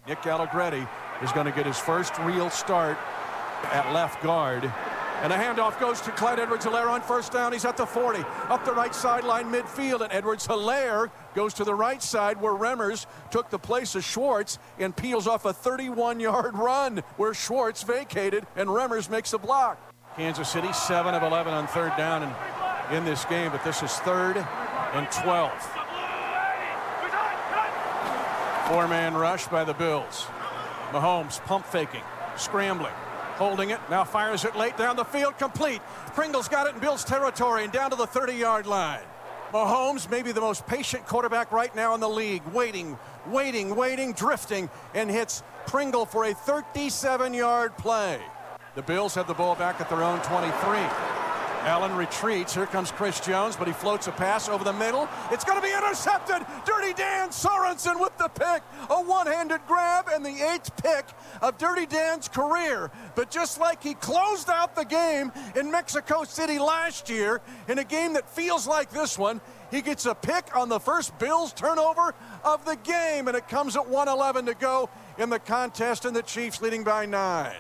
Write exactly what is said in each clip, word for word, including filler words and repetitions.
Nick Allegretti is going to get his first real start at left guard. And a handoff goes to Clyde Edwards-Helaire on first down. He's at the forty, up the right sideline midfield, and Edwards-Helaire goes to the right side where Remmers took the place of Schwartz and peels off a thirty-one-yard run where Schwartz vacated and Remmers makes a block. Kansas City seven of eleven on third down in, in this game, but this is third and twelve. Four-man rush by the Bills. Mahomes pump faking, scrambling. Holding it, now fires it late down the field, complete. Pringle's got it in Bills territory and down to the thirty-yard line. Mahomes, maybe the most patient quarterback right now in the league, waiting, waiting, waiting, drifting, and hits Pringle for a thirty-seven-yard play. The Bills have the ball back at their own twenty-three. Allen retreats. Here comes Chris Jones, but he floats a pass over the middle. It's going to be intercepted. Dirty Dan Sorensen with the pick. A one-handed grab and the eighth pick of Dirty Dan's career. But just like he closed out the game in Mexico City last year, in a game that feels like this one, he gets a pick on the first Bills turnover of the game, and it comes at one eleven to go in the contest, and the Chiefs leading by nine.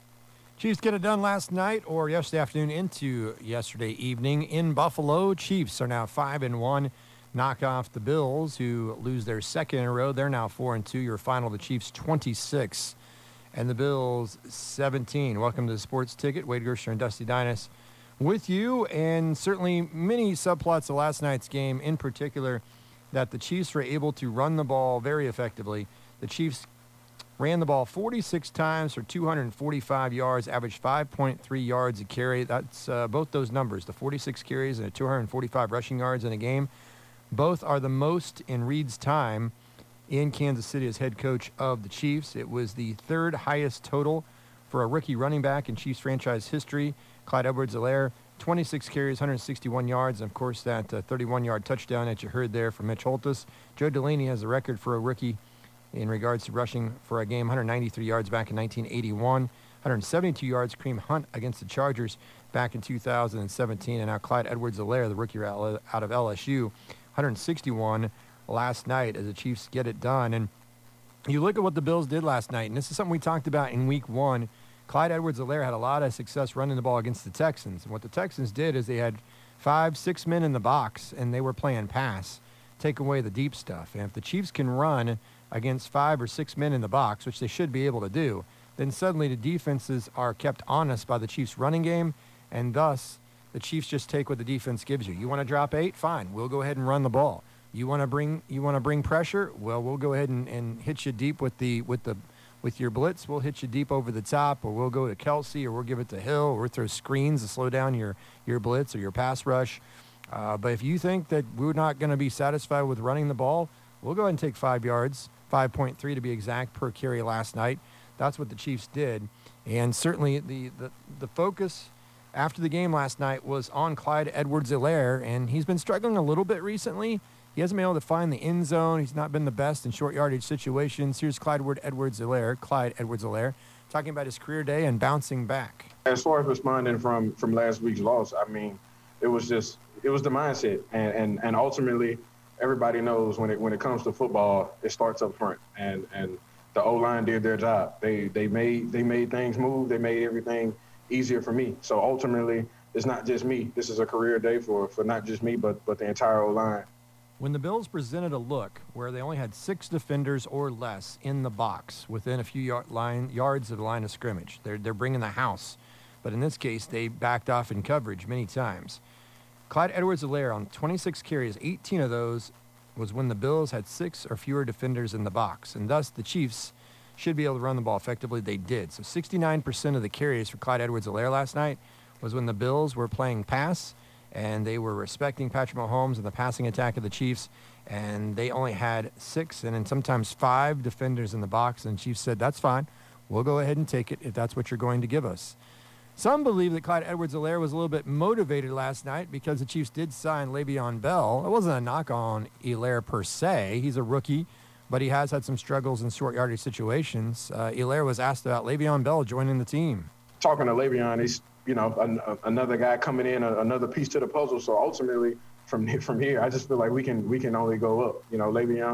Chiefs get it done last night or yesterday afternoon into yesterday evening in Buffalo. Chiefs are now five and one, knock off the Bills, who lose their second in a row. They're now four and two. Your final, the Chiefs twenty-six and the Bills seventeen. Welcome to the Sports Ticket. Wade Gersher and Dusty Dinas with you, and certainly many subplots of last night's game, in particular that the Chiefs were able to run the ball very effectively. The Chiefs ran the ball forty-six times for two hundred forty-five yards, averaged five point three yards a carry. That's uh, both those numbers, the forty-six carries and the two hundred forty-five rushing yards in a game. Both are the most in Reid's time in Kansas City as head coach of the Chiefs. It was the third highest total for a rookie running back in Chiefs franchise history. Clyde Edwards-Helaire, twenty-six carries, one hundred sixty-one yards, and of course that uh, thirty-one-yard touchdown that you heard there from Mitch Holthus. Joe Delaney has the record for a rookie in regards to rushing for a game, one hundred ninety-three yards back in nineteen eighty-one, one hundred seventy-two yards, Kareem Hunt against the Chargers back in two thousand seventeen, and now Clyde Edwards-Helaire, the rookie out of L S U, one hundred sixty-one last night as the Chiefs get it done. And you look at what the Bills did last night, and this is something we talked about in week one. Clyde Edwards-Helaire had a lot of success running the ball against the Texans, and what the Texans did is they had five, six men in the box, and they were playing pass, take away the deep stuff. And if the Chiefs can run against five or six men in the box, which they should be able to do, then suddenly the defenses are kept honest by the Chiefs' running game, and thus the Chiefs just take what the defense gives you. You want to drop eight? Fine. We'll go ahead and run the ball. You want to bring you want to bring pressure? Well, we'll go ahead and, and hit you deep with the with the with your blitz. We'll hit you deep over the top, or we'll go to Kelsey, or we'll give it to Hill, or we'll throw screens to slow down your your blitz or your pass rush. Uh, but if you think that we're not going to be satisfied with running the ball, we'll go ahead and take five yards. five point three to be exact per carry last night. That's what the Chiefs did. And certainly the, the, the focus after the game last night was on Clyde Edwards-Helaire, and he's been struggling a little bit recently. He hasn't been able to find the end zone. He's not been the best in short yardage situations. Here's Clyde Edwards-Helaire, Clyde Edwards-Helaire, talking about his career day and bouncing back. As far as responding from, from last week's loss, I mean, it was just, it was the mindset. And, and, and ultimately, everybody knows when it when it comes to football, it starts up front, and and the O-line did their job. They they made they made things move. They made everything easier for me. So ultimately, it's not just me. This is a career day for for not just me, but but the entire O-line. When the Bills presented a look where they only had six defenders or less in the box within a few yard line, yards of the line of scrimmage, they're they're bringing the house. But in this case, they backed off in coverage many times. Clyde Edwards-Helaire on twenty-six carries, eighteen of those was when the Bills had six or fewer defenders in the box, and thus the Chiefs should be able to run the ball effectively. They did. So sixty-nine percent of the carries for Clyde Edwards-Helaire last night was when the Bills were playing pass, and they were respecting Patrick Mahomes and the passing attack of the Chiefs, and they only had six and then sometimes five defenders in the box, and the Chiefs said, that's fine. We'll go ahead and take it if that's what you're going to give us. Some believe that Clyde Edwards-Helaire was a little bit motivated last night because the Chiefs did sign Le'Veon Bell. It wasn't a knock on Helaire per se. He's a rookie, but he has had some struggles in short yardage situations. Uh, Helaire was asked about Le'Veon Bell joining the team. Talking to Le'Veon, he's, you know, an, another guy coming in, a, another piece to the puzzle. So ultimately, from from here, I just feel like we can we can only go up. You know, Le'Veon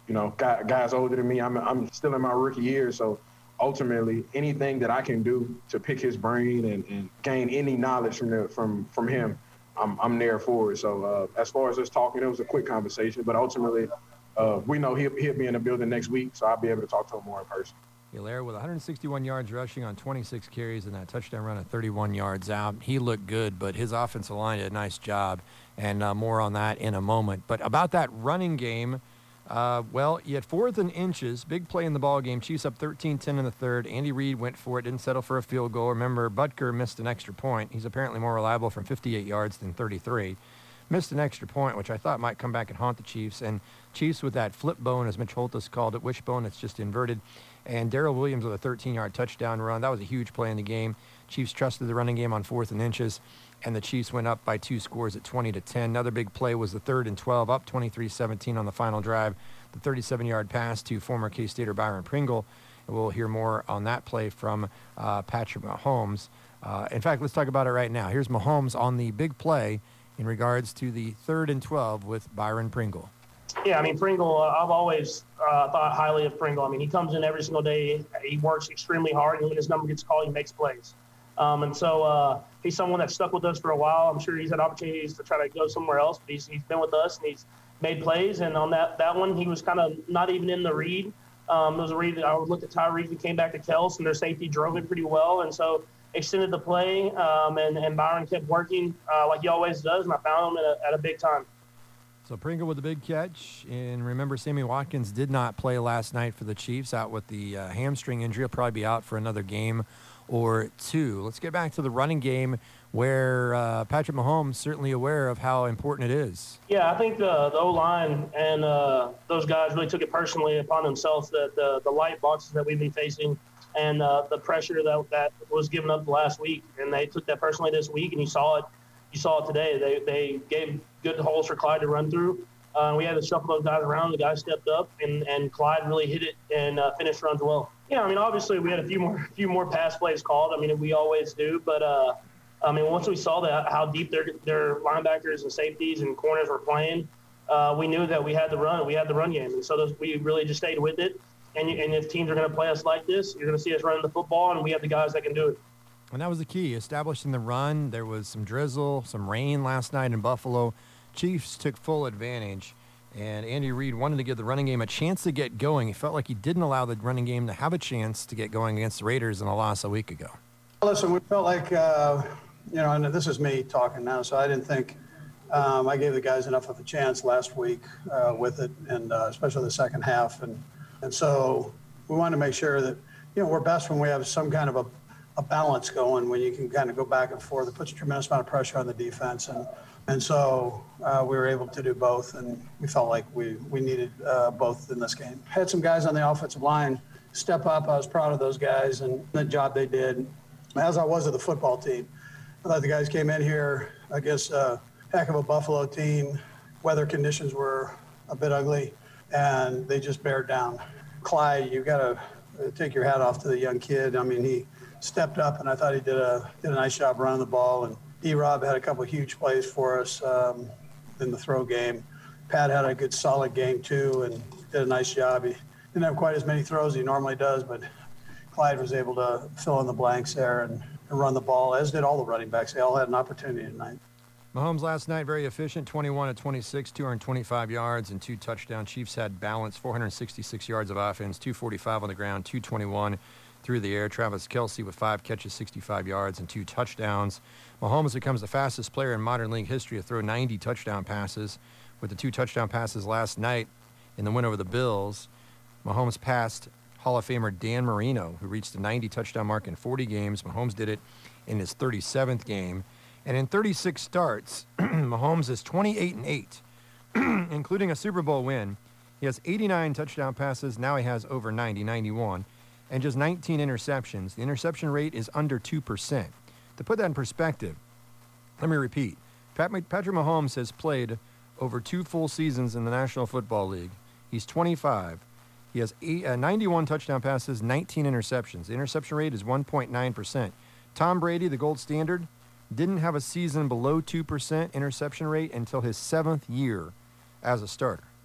you know, guy, guys older than me. I'm I'm still in my rookie year, so ultimately anything that I can do to pick his brain and, and gain any knowledge from the, from from him, I'm I'm there for it. So uh, as far as us talking, it was a quick conversation, but ultimately uh, we know he'll he'll be in the building next week, so I'll be able to talk to him more in person. Hilaire with one hundred sixty-one yards rushing on twenty-six carries and that touchdown run at thirty-one yards out. He looked good, but his offensive line did a nice job, and uh, more on that in a moment. But about that running game, uh, well, you had fourth and inches, big play in the ball game. Chiefs up thirteen ten in the third. Andy Reid went for it, didn't settle for a field goal. Remember, Butker missed an extra point. He's apparently more reliable from fifty-eight yards than thirty-three. Missed an extra point, which I thought might come back and haunt the Chiefs. And Chiefs with that flip bone, as Mitch Holthus called it, wishbone, it's just inverted. And Darrell Williams with a thirteen-yard touchdown run. That was a huge play in the game. Chiefs trusted the running game on fourth and inches, and the Chiefs went up by two scores at twenty to ten. Another big play was the third and twelve, up twenty-three seventeen on the final drive. The thirty-seven-yard pass to former K-Stater Byron Pringle. And we'll hear more on that play from uh, Patrick Mahomes. Uh, in fact, let's talk about it right now. Here's Mahomes on the big play in regards to the third and twelve with Byron Pringle. Yeah, I mean, Pringle, uh, I've always uh, thought highly of Pringle. I mean, he comes in every single day. He works extremely hard, and when his number gets called, he makes plays. Um, and so uh, he's someone that's stuck with us for a while. I'm sure he's had opportunities to try to go somewhere else, but he's, he's been with us, and he's made plays. And on that, that one, he was kind of not even in the read. Um, it was a read that I looked at Tyreek and came back to Kels, and their safety drove it pretty well. And so extended the play, um, and, and Byron kept working uh, like he always does, and I found him at a, at a big time. So Pringle with the big catch. And remember, Sammy Watkins did not play last night for the Chiefs, out with the uh, hamstring injury. He'll probably be out for another game or two. Let's get back to the running game, where uh, Patrick Mahomes certainly aware of how important it is. Yeah, I think the, the O-line and uh, those guys really took it personally upon themselves, that the, the light boxes that we've been facing and uh, the pressure that, that was given up last week. And they took that personally this week, and you saw it. You saw it today. They they gave good holes for Clyde to run through. Uh, we had to shuffle those guys around. The guys stepped up, and, and Clyde really hit it and uh, finished runs well. Yeah, I mean, obviously we had a few more few more pass plays called. I mean, we always do. But, uh, I mean, once we saw that how deep their their linebackers and safeties and corners were playing, uh, we knew that we had the run. We had the run game. And so those, we really just stayed with it. And, and if teams are going to play us like this, you're going to see us running the football, and we have the guys that can do it. And that was the key, establishing the run. There was some drizzle, some rain last night in Buffalo. Chiefs took full advantage, and Andy Reid wanted to give the running game a chance to get going. He felt like he didn't allow the running game to have a chance to get going against the Raiders in a loss a week ago. Listen, we felt like, uh, you know, and this is me talking now, so I didn't think um, I gave the guys enough of a chance last week uh, with it, and uh, especially the second half. And, and so we wanted to make sure that, you know, we're best when we have some kind of a a balance going, when you can kind of go back and forth. It puts a tremendous amount of pressure on the defense. And and so uh, we were able to do both, and we felt like we, we needed uh, both in this game. Had some guys on the offensive line step up. I was proud of those guys and the job they did, as I was of the football team. I thought the guys came in here against a heck of a Buffalo team. Weather conditions were a bit ugly, and they just bared down. Clyde, you got to take your hat off to the young kid. I mean, he stepped up, and I thought he did a did a nice job running the ball. And D-Rob had a couple of huge plays for us um, in the throw game. Pat had a good, solid game, too, and did a nice job. He didn't have quite as many throws as he normally does, but Clyde was able to fill in the blanks there and, and run the ball, as did all the running backs. They all had an opportunity tonight. Mahomes last night, very efficient, twenty-one of twenty-six, two hundred twenty-five yards and two touchdowns. Chiefs had balance, four hundred sixty-six yards of offense, two forty-five on the ground, two twenty-one through the air. Travis Kelce with five catches, sixty-five yards, and two touchdowns. Mahomes becomes the fastest player in modern league history to throw ninety touchdown passes. With the two touchdown passes last night in the win over the Bills, Mahomes passed Hall of Famer Dan Marino, who reached the ninety touchdown mark in forty games. Mahomes did it in his thirty-seventh game. And in thirty-six starts, Mahomes is twenty-eight and eight, including a Super Bowl win. He has eighty-nine touchdown passes. Now he has over ninety, ninety-one. And just nineteen interceptions. The interception rate is under two percent. To put that in perspective, let me repeat. Pat, Patrick Mahomes has played over two full seasons in the National Football League. He's twenty-five. He has eight, uh, ninety-one touchdown passes, nineteen interceptions. The interception rate is one point nine percent. Tom Brady, the gold standard, didn't have a season below two percent interception rate until his seventh year as a starter.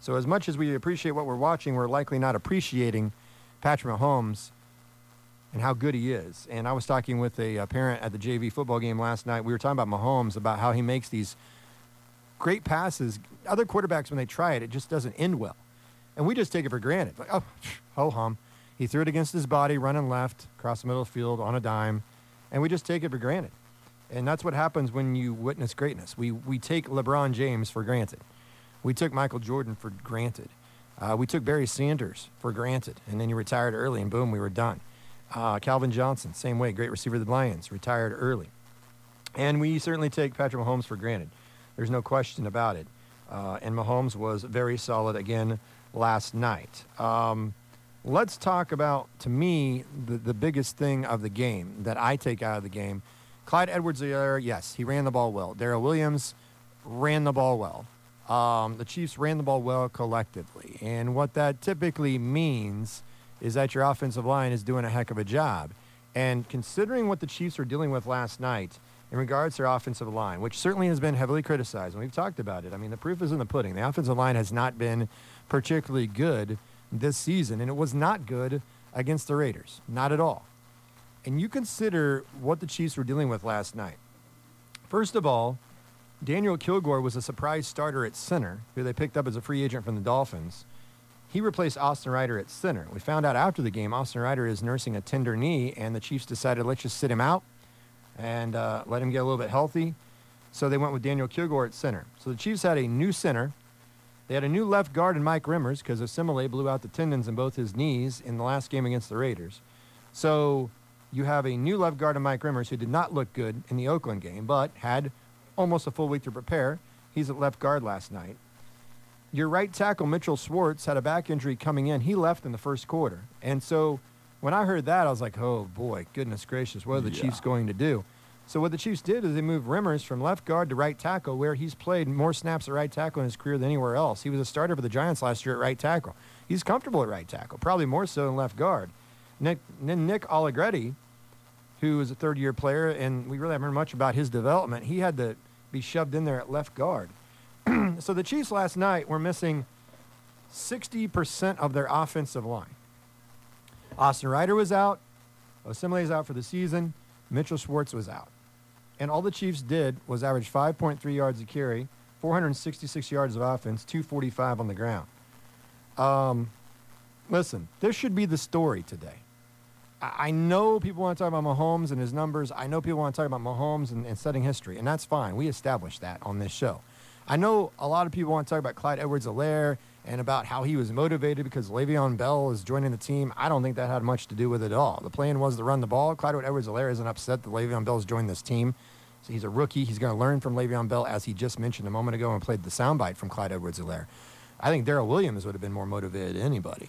So as much as we appreciate what we're watching, we're likely not appreciating Patrick Mahomes and how good he is. And I was talking with a, a parent at the J V football game last night. We were talking about Mahomes, about how he makes these great passes. Other quarterbacks, when they try it, it just doesn't end well. And we just take it for granted. Like, oh, ho-hum. He threw it against his body, running left, across the middle of the field on a dime. And we just take it for granted. And that's what happens when you witness greatness. We, we take LeBron James for granted. We took Michael Jordan for granted. Uh, we took Barry Sanders for granted. And then he retired early, and boom, we were done. Uh, Calvin Johnson, same way, great receiver of the Lions, retired early. And we certainly take Patrick Mahomes for granted. There's no question about it. Uh, and Mahomes was very solid again last night. Um, let's talk about, to me, the, the biggest thing of the game that I take out of the game. Clyde Edwards-Helaire, yes, he ran the ball well. Darrell Williams ran the ball well. Um, the Chiefs ran the ball well collectively. And what that typically means is that your offensive line is doing a heck of a job. And considering what the Chiefs were dealing with last night in regards to their offensive line, which certainly has been heavily criticized, and we've talked about it. I mean, the proof is in the pudding. The offensive line has not been particularly good this season, and it was not good against the Raiders. Not at all. And you consider what the Chiefs were dealing with last night. First of all, Daniel Kilgore was a surprise starter at center, who they picked up as a free agent from the Dolphins. He replaced Austin Ryder at center. We found out after the game Austin Ryder is nursing a tender knee, and the Chiefs decided, let's just sit him out and uh, let him get a little bit healthy. So they went with Daniel Kilgore at center. So the Chiefs had a new center. They had a new left guard in Mike Rimmers because Osemele blew out the tendons in both his knees in the last game against the Raiders. So you have a new left guard in Mike Rimmers who did not look good in the Oakland game, but had almost a full week to prepare. He's at left guard last night. Your right tackle, Mitchell Schwartz, had a back injury coming in. He left in the first quarter. And so when I heard that, I was like, oh, boy, goodness gracious, what are the yeah. Chiefs going to do? So what the Chiefs did is they moved Rimmers from left guard to right tackle, where he's played more snaps at right tackle in his career than anywhere else. He was a starter for the Giants last year at right tackle. He's comfortable at right tackle, probably more so than left guard. Nick, then Nick Allegretti, who is a third-year player, and we really haven't heard much about his development, he had to be shoved in there at left guard. So the Chiefs last night were missing sixty percent of their offensive line. Austin Ryder was out. Osemele is out for the season. Mitchell Schwartz was out. And all the Chiefs did was average five point three yards a carry, four hundred sixty-six yards of offense, two forty-five on the ground. Um, listen, this should be the story today. I, I know people want to talk about Mahomes and his numbers. I know people want to talk about Mahomes and, and setting history, and that's fine. We established that on this show. I know a lot of people want to talk about Clyde Edwards-Helaire and about how he was motivated because Le'Veon Bell is joining the team. I don't think that had much to do with it at all. The plan was to run the ball. Clyde Edwards-Helaire isn't upset that Le'Veon Bell's joined this team. So he's a rookie. He's going to learn from Le'Veon Bell, as he just mentioned a moment ago and played the soundbite from Clyde Edwards-Helaire. I think Darrell Williams would have been more motivated than anybody.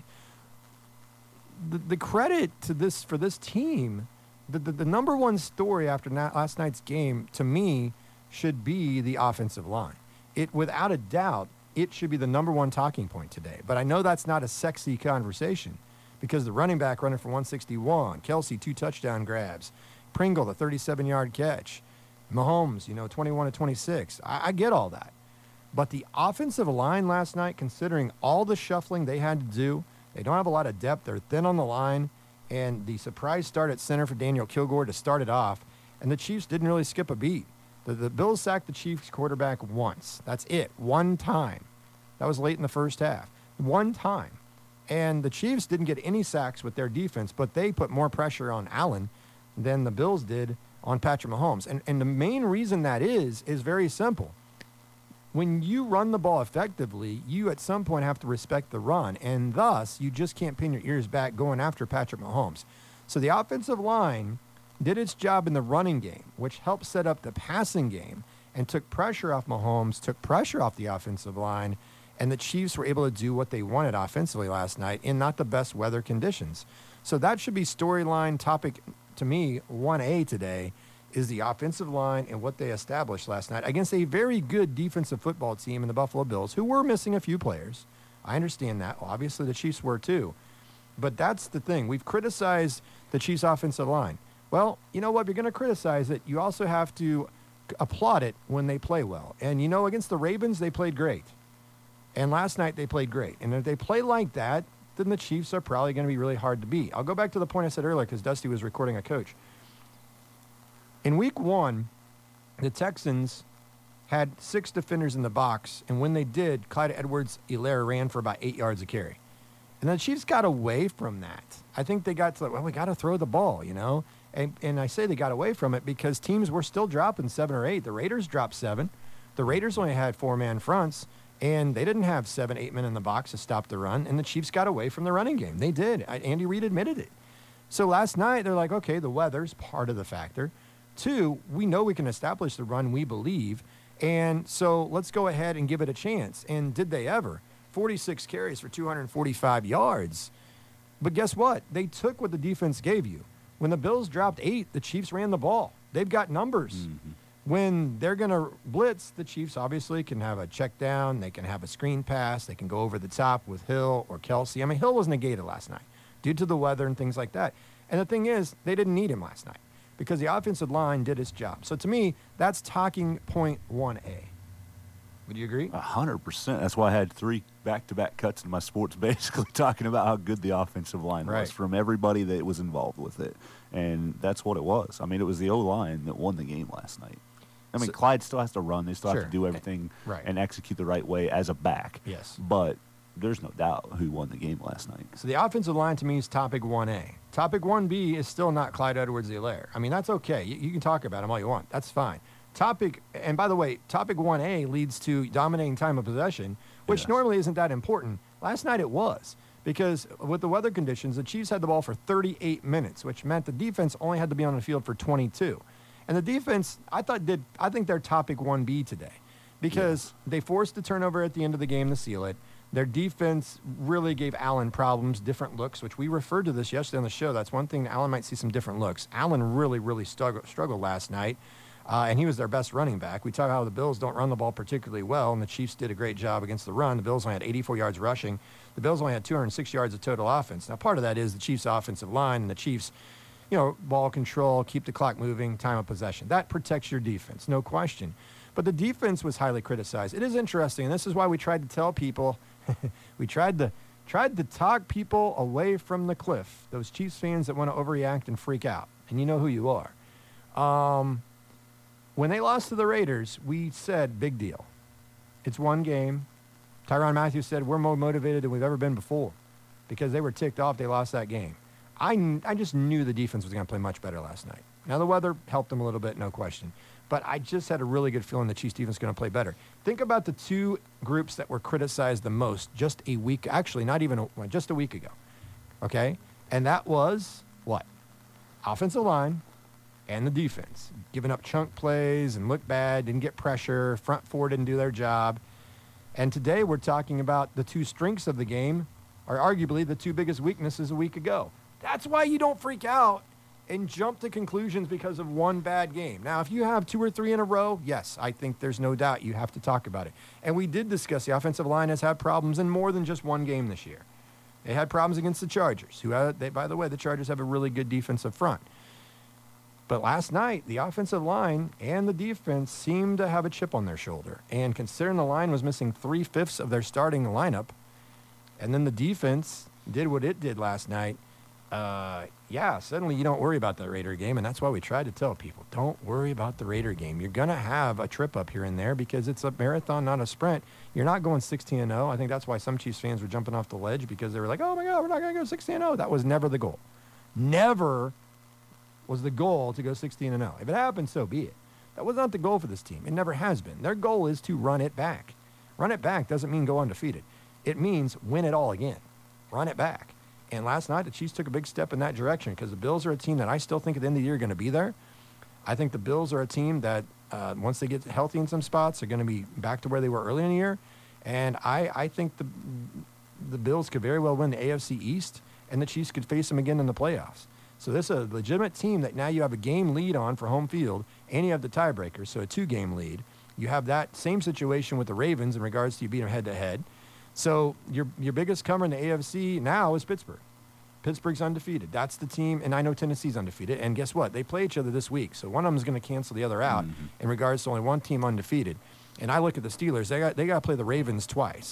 The, the credit to this for this team, the, the, the number one story after na- last night's game, to me, should be the offensive line. It, without a doubt, it should be the number one talking point today. But I know that's not a sexy conversation because the running back running for one sixty-one, Kelsey, two touchdown grabs, Pringle, the thirty-seven-yard catch, Mahomes, you know, twenty-one to twenty-six. I, I get all that. But the offensive line last night, considering all the shuffling they had to do, they don't have a lot of depth. They're thin on the line. And the surprise start at center for Daniel Kilgore to start it off. And the Chiefs didn't really skip a beat. The, the Bills sacked the Chiefs quarterback once. That's it. One time. That was late in the first half. One time. And the Chiefs didn't get any sacks with their defense, but they put more pressure on Allen than the Bills did on Patrick Mahomes. And, and the main reason that is, is very simple. When you run the ball effectively, you at some point have to respect the run, and thus you just can't pin your ears back going after Patrick Mahomes. So the offensive line did its job in the running game, which helped set up the passing game and took pressure off Mahomes, took pressure off the offensive line, and the Chiefs were able to do what they wanted offensively last night in not the best weather conditions. So that should be storyline topic, to me, one A today, is the offensive line and what they established last night against a very good defensive football team in the Buffalo Bills, who were missing a few players. I understand that. Well, obviously, the Chiefs were too. But that's the thing. We've criticized the Chiefs' offensive line. Well, you know what? If you're going to criticize it, you also have to applaud it when they play well. And, you know, against the Ravens, they played great. And last night they played great. And if they play like that, then the Chiefs are probably going to be really hard to beat. I'll go back to the point I said earlier because Dusty was recording a coach. In week one, the Texans had six defenders in the box, and when they did, Clyde Edwards-Helaire ran for about eight yards a carry. And the Chiefs got away from that. I think they got to, well, we got to throw the ball, you know? And, and I say they got away from it because teams were still dropping seven or eight. The Raiders dropped seven. The Raiders only had four-man fronts. And they didn't have seven, eight men in the box to stop the run, and the Chiefs got away from the running game. They did. I, Andy Reid admitted it. So last night, they're like, okay, the weather's part of the factor. Two, we know we can establish the run, we believe, and so let's go ahead and give it a chance. And did they ever? forty-six carries for two hundred forty-five yards. But guess what? They took what the defense gave you. When the Bills dropped eight, the Chiefs ran the ball. They've got numbers. Mm-hmm. When they're going to blitz, the Chiefs obviously can have a check down. They can have a screen pass. They can go over the top with Hill or Kelsey. I mean, Hill was negated last night due to the weather and things like that. And the thing is, they didn't need him last night because the offensive line did its job. So to me, that's talking point one A. Would you agree? A hundred percent. That's why I had three back-to-back cuts in my sports basically talking about how good the offensive line right. was from everybody that was involved with it. And that's what it was. I mean, it was the O-line that won the game last night. I mean, so, Clyde still has to run. They still sure. have to do everything right. and execute the right way as a back. Yes. But there's no doubt who won the game last night. So the offensive line to me is topic one A. Topic one B is still not Clyde Edwards-Helaire. I mean, that's okay. You, you can talk about him all you want. That's fine. Topic, and by the way, topic one A leads to dominating time of possession, which yes. normally isn't that important. Last night it was, because with the weather conditions, the Chiefs had the ball for thirty-eight minutes, which meant the defense only had to be on the field for twenty-two. And the defense, I thought, did I think they're topic one B today, because yes. they forced the turnover at the end of the game to seal it. Their defense really gave Allen problems, different looks, which we referred to this yesterday on the show. That's one thing. Allen might see some different looks. Allen really, really struggled, struggled last night. Uh, and he was their best running back. We talk about how the Bills don't run the ball particularly well, and the Chiefs did a great job against the run. The Bills only had eighty-four yards rushing. The Bills only had two hundred six yards of total offense. Now, part of that is the Chiefs' offensive line and the Chiefs, you know, ball control, keep the clock moving, time of possession. That protects your defense, no question. But the defense was highly criticized. It is interesting, and this is why we tried to tell people, we tried to tried to talk people away from the cliff, those Chiefs fans that want to overreact and freak out. And you know who you are. Um... When they lost to the Raiders, we said, big deal. It's one game. Tyrann Mathieu said, we're more motivated than we've ever been before because they were ticked off they lost that game. I, I just knew the defense was going to play much better last night. Now, the weather helped them a little bit, no question. But I just had a really good feeling the Chiefs defense is going to play better. Think about the two groups that were criticized the most just a week, actually not even, a, just a week ago, okay? And that was what? Offensive line and the defense, giving up chunk plays and looked bad, didn't get pressure, front four didn't do their job. And today we're talking about the two strengths of the game are arguably the two biggest weaknesses a week ago. That's why you don't freak out and jump to conclusions because of one bad game. Now, if you have two or three in a row, yes, I think there's no doubt you have to talk about it. And we did discuss the offensive line has had problems in more than just one game this year. They had problems against the Chargers, who, had, they, by the way, the Chargers have a really good defensive front. But last night, the offensive line and the defense seemed to have a chip on their shoulder. And considering the line was missing three-fifths of their starting lineup, and then the defense did what it did last night, uh, yeah, suddenly you don't worry about that Raider game. And that's why we tried to tell people, don't worry about the Raider game. You're going to have a trip up here and there because it's a marathon, not a sprint. You're not going sixteen and oh. I think that's why some Chiefs fans were jumping off the ledge because they were like, oh, my God, we're not going to go sixteen and oh. That was never the goal. Never was the goal to go sixteen and oh. If it happened, so be it. That was not the goal for this team. It never has been. Their goal is to run it back. Run it back doesn't mean go undefeated. It means win it all again. Run it back. And last night, the Chiefs took a big step in that direction because the Bills are a team that I still think at the end of the year are going to be there. I think the Bills are a team that uh, once they get healthy in some spots, are going to be back to where they were early in the year. And I, I think the the Bills could very well win the A F C East, and the Chiefs could face them again in the playoffs. So this is a legitimate team that now you have a game lead on for home field, and you have the tiebreaker, so a two-game lead. You have that same situation with the Ravens in regards to you beat them head-to-head. So your your biggest comer in the A F C now is Pittsburgh. Pittsburgh's undefeated. That's the team, and I know Tennessee's undefeated. And guess what? They play each other this week, so one of them is going to cancel the other out mm-hmm. in regards to only one team undefeated. And I look at the Steelers. They got they got to play the Ravens twice.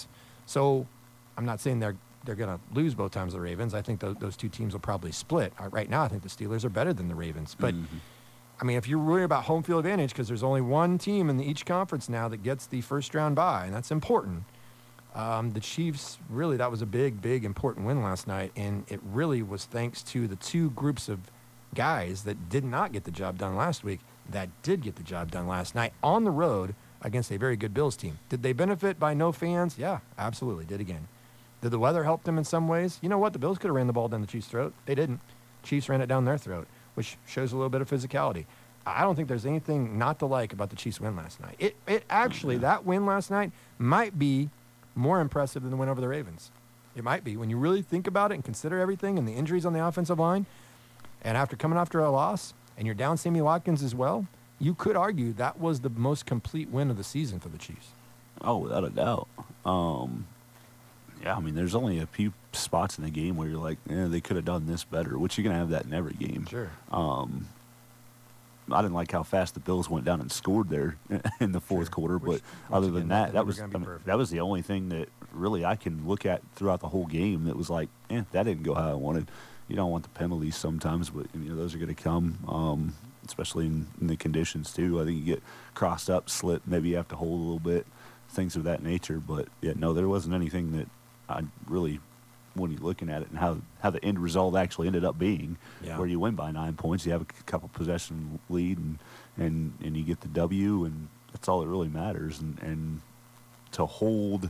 So I'm not saying they're they're going to lose both times the Ravens. I think those, those two teams will probably split. Uh, right now, I think the Steelers are better than the Ravens. But, mm-hmm. I mean, if you're worried about home field advantage, because there's only one team in each conference now that gets the first round bye, and that's important. Um, the Chiefs, really, that was a big, big, important win last night, and it really was thanks to the two groups of guys that did not get the job done last week that did get the job done last night on the road against a very good Bills team. Did they benefit by no fans? Yeah, absolutely, did again. Did the weather help them in some ways? You know what? The Bills could have ran the ball down the Chiefs' throat. They didn't. Chiefs ran it down their throat, which shows a little bit of physicality. I don't think there's anything not to like about the Chiefs' win last night. It, it actually, that win last night might be more impressive than the win over the Ravens. It might be. When you really think about it and consider everything and the injuries on the offensive line, and after coming after a loss, and you're down Sammy Watkins as well, you could argue that was the most complete win of the season for the Chiefs. Oh, without a doubt. Um, yeah, I mean, there's only a few spots in the game where you're like, eh, they could have done this better, which you're going to have that in every game. Sure. Um, I didn't like how fast the Bills went down and scored there in the fourth sure. quarter, which, but other than that, that was I mean, perfect. that was the only thing that really I can look at throughout the whole game that was like, eh, that didn't go how I wanted. You don't want the penalties sometimes, but you know those are going to come, um, especially in, in the conditions too. I think you get crossed up, slip, maybe you have to hold a little bit, things of that nature. But yeah, no, there wasn't anything that I really, when you're looking at it and how how the end result actually ended up being, yeah. where you win by nine points, you have a couple possession lead, and and and you get the W, and that's all that really matters. And and to hold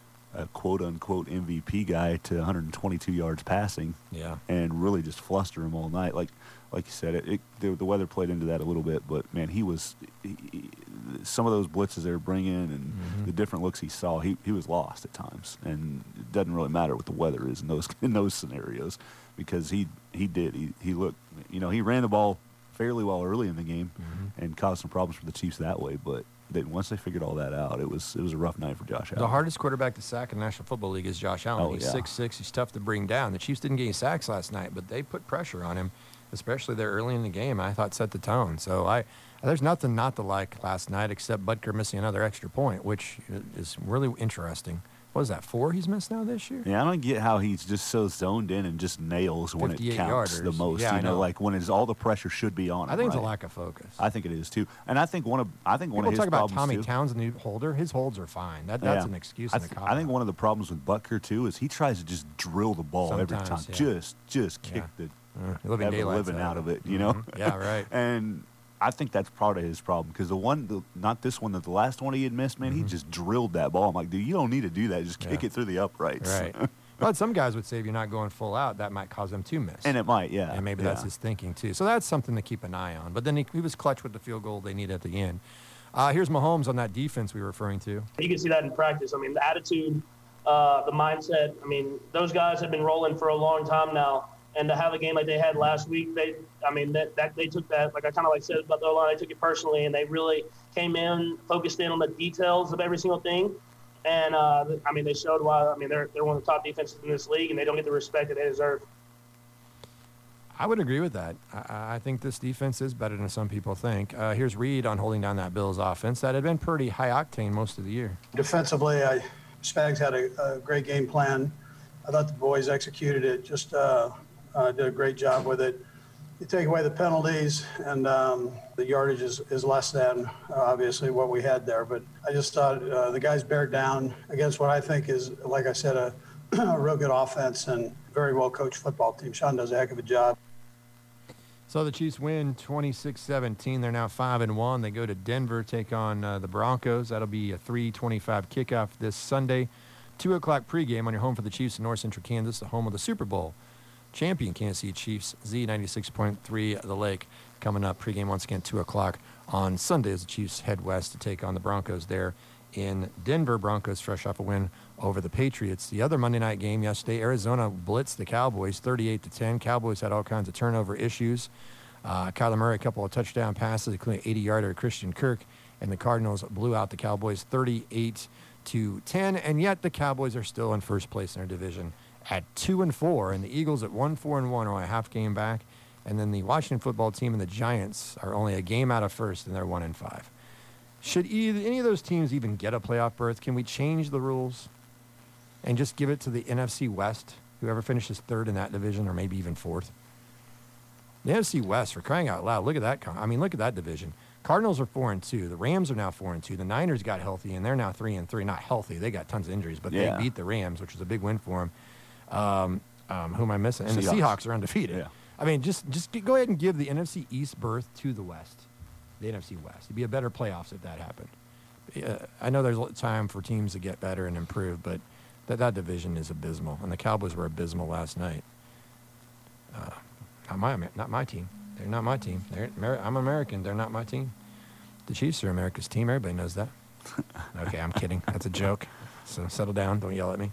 a quote-unquote M V P guy to one hundred twenty-two yards passing, yeah, and really just fluster him all night. Like like you said, it, it the, the weather played into that a little bit, but man, he was he, he, some of those blitzes they were bringing and mm-hmm. the different looks he saw. He he was lost at times, and it doesn't really matter what the weather is in those in those scenarios because he he did he he looked you know he ran the ball fairly well early in the game mm-hmm. and caused some problems for the Chiefs that way, but. They, once they figured all that out, it was it was a rough night for Josh Allen. The hardest quarterback to sack in the National Football League is Josh Allen. Oh, he's yeah. six six. He's tough to bring down. The Chiefs didn't get any sacks last night, but they put pressure on him, especially there early in the game. I thought set the tone. So I, there's nothing not to like last night except Butker missing another extra point, which is really interesting. What is that, four he's missed now this year? Yeah, I don't get how he's just so zoned in and just nails when it counts yarders. the most. Yeah, you I know, know, like when it's all the pressure should be on him. I think right? it's a lack of focus. I think it is too, and I think one of I think People one of his talk about problems Tommy too, Townsend, the holder. His holds are fine. That that's yeah. an excuse. I, in the th- cop I think one of the problems with Butker too is he tries to just drill the ball every time, Sometimes, yeah. just just kick Yeah. the Uh, living ever daylights living out out of of it. You know? Mhm. Yeah, right. And I think that's part of his problem because the one, the, not this one, that the last one he had missed, man, Mhm. he just drilled that ball. I'm like, dude, you don't need to do that. Just kick Yeah. it through the uprights. Right. But some guys would say if you're not going full out, that might cause them to miss. And it might, yeah. And maybe yeah. that's his thinking, too. So that's something to keep an eye on. But then he, he was clutch with the field goal they needed at the end. Uh, here's Mahomes on that defense we were referring to. You can see that in practice. I mean, the attitude, uh, the mindset. I mean, those guys have been rolling for a long time now. And to have a game like they had last week, they, I mean, that, that they took that, like I kind of like said about the O-line, they took it personally, and they really came in, focused in on the details of every single thing. And, uh, I mean, they showed why, I mean, they're, they're one of the top defenses in this league, and they don't get the respect that they deserve. I would agree with that. I, I think this defense is better than some people think. Uh, here's Reed on holding down that Bills offense that had been pretty high-octane most of the year. Defensively, I, Spags had a, a great game plan. I thought the boys executed it, just uh, uh, did a great job with it. You take away the penalties, and um, the yardage is, is less than, uh, obviously, what we had there. But I just thought uh, the guys bared down against what I think is, like I said, a, a real good offense and very well-coached football team. Sean does a heck of a job. So the Chiefs win twenty-six seventeen. They're now five and one. They go to Denver, take on uh, the Broncos. That'll be a three twenty-five kickoff this Sunday. two o'clock pregame on your home for the Chiefs in North Central Kansas, the home of the Super Bowl champion Kansas City Chiefs. Z ninety-six point three The Lake coming up pregame once again, two o'clock on Sunday as the Chiefs head west to take on the Broncos there in Denver. Broncos fresh off a win over the Patriots. The other Monday night game yesterday, Arizona blitzed the Cowboys thirty-eight to ten. Cowboys had all kinds of turnover issues. Uh, Kyler Murray, a couple of touchdown passes, including eighty-yarder Christian Kirk, and the Cardinals blew out the Cowboys thirty-eight to ten. And yet the Cowboys are still in first place in their division at two and four, and the Eagles at one four and one are only a half game back. And then the Washington football team and the Giants are only a game out of first, and they're one and five. Should either, any of those teams even get a playoff berth? Can we change the rules? and just give it to the N F C West, whoever finishes third in that division, or maybe even fourth. The N F C West, for crying out loud, look at that. I mean, look at that division. Cardinals are four and two. The Rams are now four and two. The Niners got healthy, and they're now three and three. Not healthy; they got tons of injuries, but Yeah. they beat the Rams, which was a big win for them. Um, um, who am I missing? And Seahawks. the Seahawks are undefeated. Yeah. I mean, just just g- go ahead and give the N F C East berth to the West, the N F C West. It'd be a better playoffs if that happened. Uh, I know there's a time for teams to get better and improve, but that that division is abysmal, and the Cowboys were abysmal last night. Uh, not my not my team. They're not my team. They're, Amer- I'm American. They're not my team. The Chiefs are America's team. Everybody knows that. Okay, I'm kidding. That's a joke. So settle down. Don't yell at me.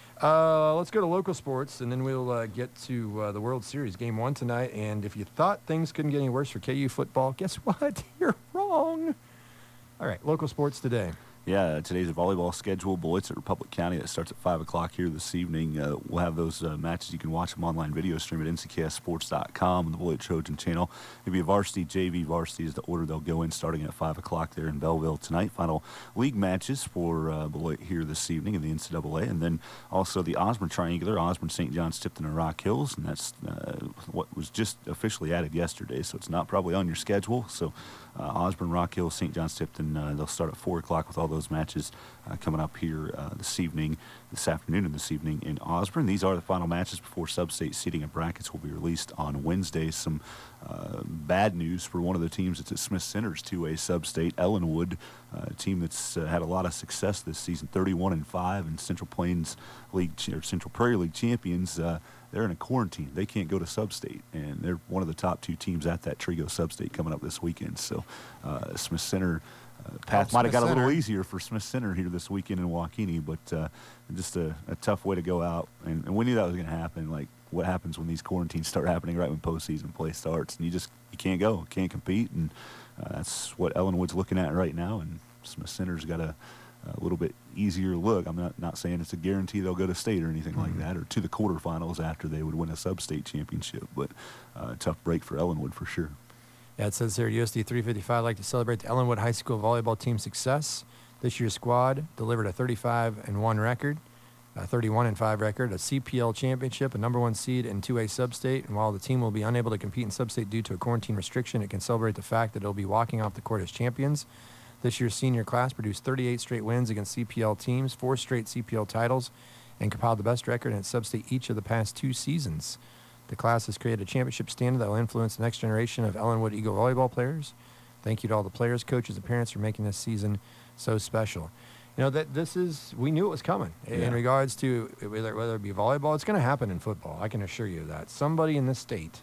Uh, let's go to local sports, and then we'll uh, get to uh, the World Series. Game one tonight. And if you thought things couldn't get any worse for K U football, guess what? You're wrong. All right, local sports today. Yeah, today's a volleyball schedule. Beloit's at Republic County. That starts at five o'clock here this evening. Uh, we'll have those uh, matches. You can watch them online video stream at N C K S sports dot com and the Beloit Trojan channel. It'll be a varsity, J V. Varsity is the order they'll go in starting at five o'clock there in Belleville tonight. Final league matches for uh, Beloit here this evening in the N C double A. And then also the Osborne Triangular, Osborne, Saint John's, Tipton, and Rock Hills. And that's uh, what was just officially added yesterday, so it's not probably on your schedule. So uh, Osborne, Rock Hills, Saint John's, Tipton, uh, they'll start at four o'clock with all those matches uh, coming up here uh, this evening, this afternoon and this evening in Osborne. These are the final matches before sub-state seeding and brackets will be released on Wednesday. Some uh, bad news for one of the teams that's at Smith Center's two A sub-state, Ellenwood, uh, a team that's uh, had a lot of success this season, thirty-one and five, and Central Plains League or Central Prairie League champions. Uh, they're in a quarantine. They can't go to sub-state, and they're one of the top two teams at that Trigo sub-state coming up this weekend. So uh, Smith Center uh, path Oh, might have got Smith a little Center. easier for Smith Center here this weekend in Waukene, but uh, just a, a tough way to go out. And, and we knew that was going to happen. Like, what happens when these quarantines start happening right when postseason play starts, and you just you can't go, can't compete, and uh, that's what Ellenwood's looking at right now. And Smith Center's got a, a little bit easier look. I'm not not saying it's a guarantee they'll go to state or anything like that, or to the quarterfinals after they would win a sub-state championship, but uh, a tough break for Ellenwood for sure. Yeah, it says here, U S D three fifty-five like to celebrate the Ellenwood High School volleyball team's success. This year's squad delivered a thirty-five and one record, a thirty-one and five record, a C P L championship, a number one seed in two A sub-state. And while the team will be unable to compete in sub-state due to a quarantine restriction, it can celebrate the fact that it will be walking off the court as champions. This year's senior class produced thirty-eight straight wins against C P L teams, four straight C P L titles, and compiled the best record in its sub-state each of the past two seasons. The class has created a championship standard that will influence the next generation of Ellenwood Eagle volleyball players. Thank you to all the players, coaches, and parents for making this season so special. You know, that this is, we knew it was coming Yeah. in regards to whether, whether it be volleyball. It's going to happen in football. I can assure you that. Somebody in this state,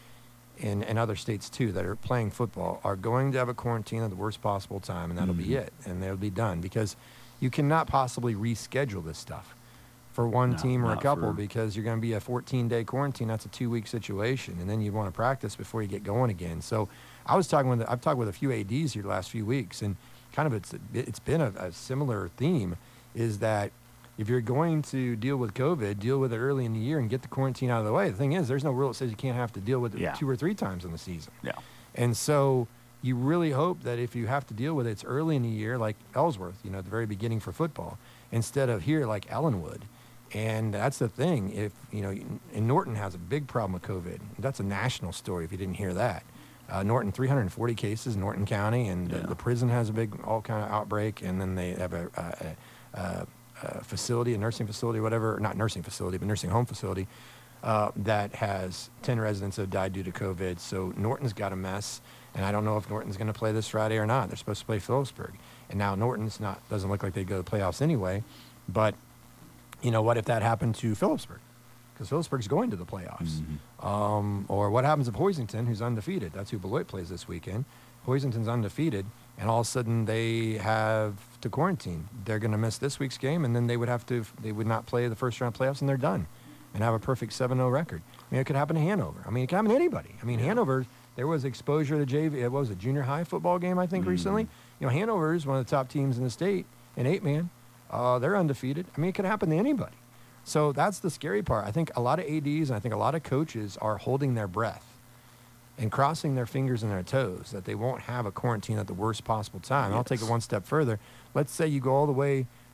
in, and other states too, that are playing football are going to have a quarantine at the worst possible time, and that'll be it. And they'll be done because you cannot possibly reschedule this stuff for one No, team or a not couple for- because you're going to be a fourteen-day quarantine. That's a two-week situation, and then you want to practice before you get going again. So I was talking with I've talked with a few A Ds here the last few weeks, and kind of it's it's been a, a similar theme, is that if you're going to deal with COVID, deal with it early in the year and get the quarantine out of the way. The thing is, there's no rule that says you can't have to deal with it Yeah. two or three times in the season. Yeah. And so you really hope that if you have to deal with it, it's early in the year, like Ellsworth, you know, at the very beginning for football, instead of here like Ellenwood. And that's the thing. If, you know, and Norton has a big problem with COVID. That's a national story if you didn't hear that. Uh, Norton, three hundred forty cases in Norton County, and Yeah. the, the prison has a big all kind of outbreak, and then they have a, a, a, a facility, a nursing facility, whatever, not nursing facility, but nursing home facility, uh, that has ten residents that have died due to COVID. So Norton's got a mess, and I don't know if Norton's going to play this Friday or not. They're supposed to play Phillipsburg. And now Norton's not, doesn't look like they go to the playoffs anyway, but you know, what if that happened to Phillipsburg? Because Phillipsburg's going to the playoffs. Mm-hmm. Um, or what happens if Hoisington, who's undefeated, that's who Beloit plays this weekend, Hoisington's undefeated, and all of a sudden they have to quarantine. They're going to miss this week's game, and then they would have to, they would not play the first round playoffs, and they're done, and have a perfect seven oh record. I mean, it could happen to Hanover. I mean, it could happen to anybody. I mean, Hanover, there was exposure to J V, what was it, junior high football game, I think, Mm-hmm. recently. You know, Hanover is one of the top teams in the state, in eight-man. Uh, they're undefeated. I mean, it could happen to anybody. So that's the scary part. I think a lot of A Ds and I think a lot of coaches are holding their breath and crossing their fingers and their toes that they won't have a quarantine at the worst possible time. I'll take it Yes. one step further. Let's say you go all the way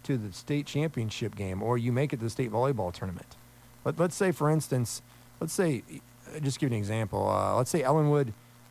to the state championship game or you make it to the state volleyball tournament. But let's say, for instance, let's say, just give you an example. Uh, let's say Ellenwood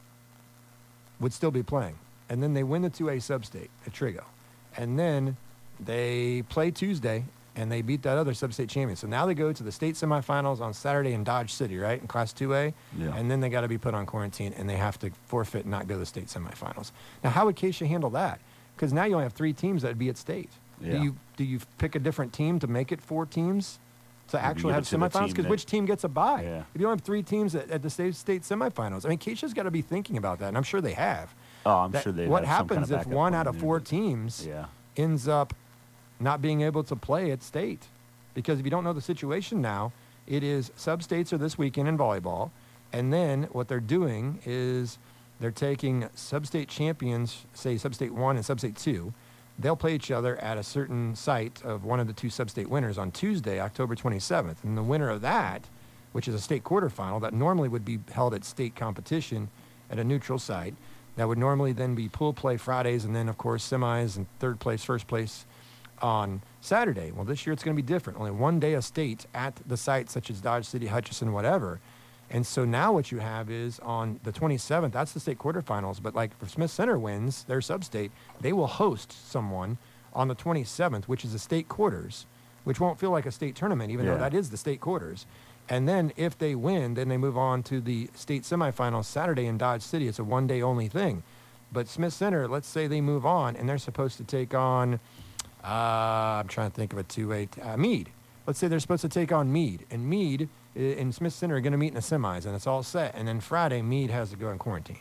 would still be playing, and then they win the two A sub-state at Trigo, and then they play Tuesday, and they beat that other sub-state champion. So now they go to the state semifinals on Saturday in Dodge City, right, in Class two A, Yeah. and then they got to be put on quarantine, and they have to forfeit and not go to the state semifinals. Now, how would Keisha handle that? Because now you only have three teams that would be at state. Yeah. Do you do you pick a different team to make it four teams to actually give have it to the semifinals? team Because that- which team gets a bye? Yeah. If you only have three teams at, at the state state semifinals, I mean, Keisha's got to be thinking about that, and I'm sure they have. Oh, I'm That sure they. What have some kind happens of if backup one plan out of there, four but- teams Yeah. ends up not being able to play at state? Because if you don't know the situation now, it is sub-states are this weekend in volleyball, and then what they're doing is they're taking sub-state champions, say sub-state one and sub-state two. They'll play each other at a certain site of one of the two sub-state winners on Tuesday, October twenty-seventh. And the winner of that, which is a state quarterfinal that normally would be held at state competition at a neutral site, that would normally then be pool play Fridays, and then, of course, semis and third place, first place on Saturday. Well, this year it's going to be different. Only one day a state at the sites such as Dodge City, Hutchinson, whatever. And so now what you have is on the twenty-seventh, that's the state quarterfinals. But like if Smith Center wins their sub-state, they will host someone on the twenty-seventh, which is the state quarters, which won't feel like a state tournament, even Yeah. though that is the state quarters. And then if they win, then they move on to the state semifinals Saturday in Dodge City. It's a one-day only thing. But Smith Center, let's say they move on, and they're supposed to take on, uh, I'm trying to think of a two-way, uh, Meade. Let's say they're supposed to take on Meade, and Meade i- and Smith Center are going to meet in the semis, and it's all set. And then Friday, Meade has to go in quarantine.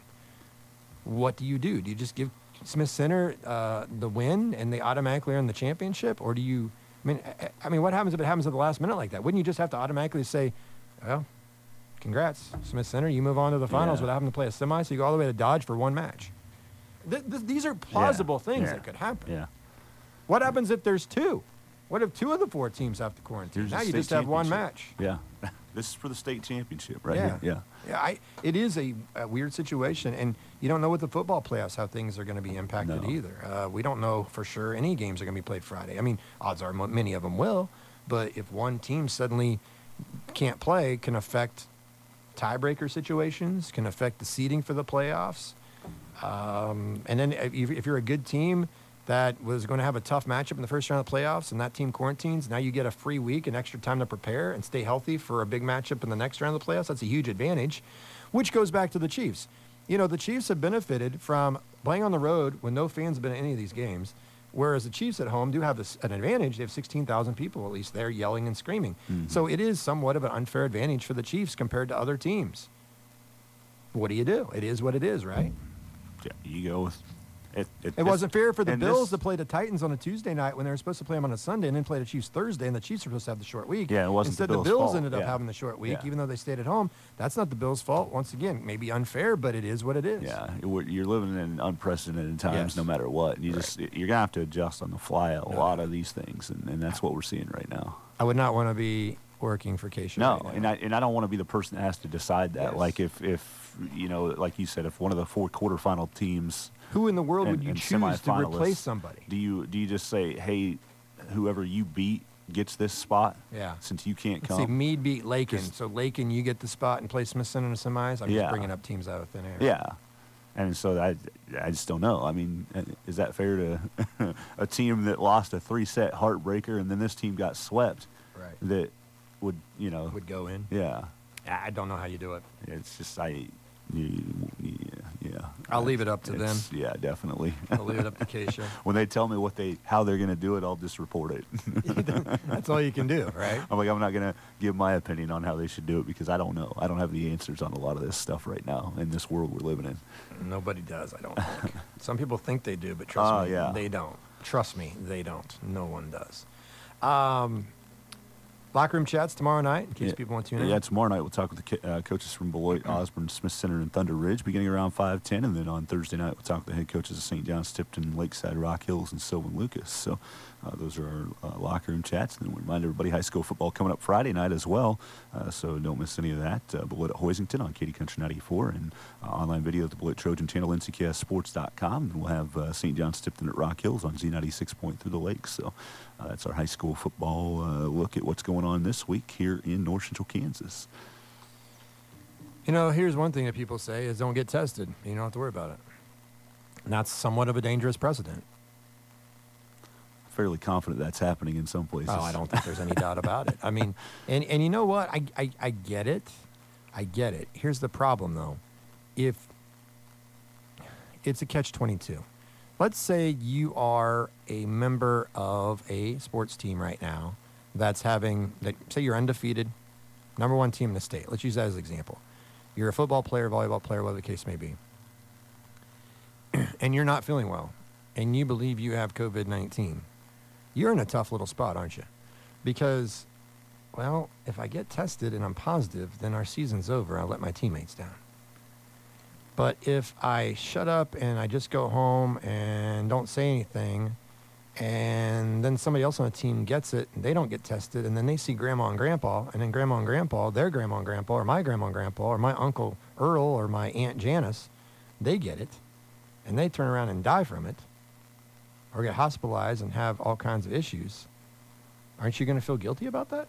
What do you do? Do you just give Smith Center uh, the win, and they automatically earn the championship, or do you? I mean, I- I mean, what happens if it happens at the last minute like that? Wouldn't you just have to automatically say, well, congrats, Smith Center, you move on to the finals Yeah. without having to play a semi, so you go all the way to Dodge for one match? Th- th- these are plausible things Yeah. that could happen. Yeah. What happens if there's two? What if two of the four teams have to quarantine? Here's Now the you state just have one championship. match. Yeah. This is for the state championship, right Yeah. here. Yeah. Yeah, I, it is a, a weird situation, and you don't know with the football playoffs how things are going to be impacted No. either. Uh, we don't know for sure any games are going to be played Friday. I mean, odds are mo- many of them will, but if one team suddenly can't play, can affect tiebreaker situations, can affect the seeding for the playoffs. Um, and then if, you- if you're a good team that was going to have a tough matchup in the first round of the playoffs and that team quarantines, now you get a free week and extra time to prepare and stay healthy for a big matchup in the next round of the playoffs. That's a huge advantage, which goes back to the Chiefs. You know, the Chiefs have benefited from playing on the road when no fans have been at any of these games, whereas the Chiefs at home do have this, an advantage. They have sixteen thousand people at least there yelling and screaming. So it is somewhat of an unfair advantage for the Chiefs compared to other teams. What do you do? It is what it is, right? Yeah, you go with it. It wasn't fair for the and Bills this- to play the Titans on a Tuesday night when they were supposed to play them on a Sunday, and then play the Chiefs Thursday, and the Chiefs were supposed to have the short week. Yeah, it wasn't Instead, the the Bills' Bills fault. ended up Yeah. having the short week, Yeah. even though they stayed at home. That's not the Bills' fault. Once again, maybe unfair, but it is what it is. Yeah, we're- you're living in unprecedented times, Yes. no matter what. And you Right. just you're gonna have to adjust on the fly a No. lot of these things, and, and that's what we're seeing right now. I would not want to be working for Keisha. No, right now. and I and I don't want to be the person that has to decide that. Yes. Like if if you know, like you said, if one of the four quarterfinal teams Who in the world and, would you and choose to replace semifinalists, somebody? Do you do you just say, hey, whoever you beat gets this spot? Yeah. Since you can't Let's see, come. Meade beat Lakin. Just- So Lakin, you get the spot and play Smith Center in the semis. I'm Yeah. just bringing up teams out of thin air. Yeah. And so I, I just don't know. I mean, is that fair to a team that lost a three-set heartbreaker and then this team got swept? Right. That would, you know, Would go in. yeah. I don't know how you do it. It's just I, yeah, yeah. I'll leave it up to them. It's- Yeah, definitely. I'll leave it up to Keisha. When they tell me what they, how they're gonna do it, I'll just report it. That's all you can do, right? I'm like, I'm not gonna give my opinion on how they should do it because I don't know. I don't have the answers on a lot of this stuff right now in this world we're living in. Nobody does, I don't think. Some people think they do, but trust Oh, me, yeah. they don't. Trust me, they don't. No one does. Um, Locker room chats tomorrow night, in case Yeah. people want to tune in. Yeah, tomorrow night we'll talk with the uh, coaches from Beloit, Osborne, Smith Center, and Thunder Ridge beginning around five ten. And then on Thursday night we'll talk with the head coaches of Saint John's, Tipton, Lakeside, Rock Hills, and Sylvan Lucas. So uh, those are our uh, locker room chats. And then we remind everybody high school football coming up Friday night as well. Uh, so don't miss any of that. Uh, Beloit at Hoisington on Katy Country ninety-four and uh, online video at the Beloit Trojan channel, N C K S sports dot com. And we'll have uh, Saint John's, Tipton at Rock Hills on Z ninety-six point through the lakes. So uh, that's our high school football uh, look at what's going on this week here in North Central Kansas. You know, here's one thing that people say is don't get tested. You don't have to worry about it. And that's somewhat of a dangerous precedent. Fairly confident that's happening in some places. Oh, I don't think there's any doubt about it. I mean, and, and you know what? I, I, I get it. I get it. Here's the problem, though. If it's a catch twenty-two. Let's say you are a member of a sports team right now that's having, that, say you're undefeated, number one team in the state. Let's use that as an example. You're a football player, volleyball player, whatever the case may be. And you're not feeling well, and you believe you have COVID nineteen. You're in a tough little spot, aren't you? Because, well, if I get tested and I'm positive, then our season's over. I'll let my teammates down. But if I shut up and I just go home and don't say anything, and then somebody else on the team gets it and they don't get tested, and then they see grandma and grandpa, and then grandma and grandpa, their grandma and grandpa, or my grandma and grandpa, or my uncle Earl, or my Aunt Janice, they get it, and they turn around and die from it, or get hospitalized and have all kinds of issues, aren't you going to feel guilty about that?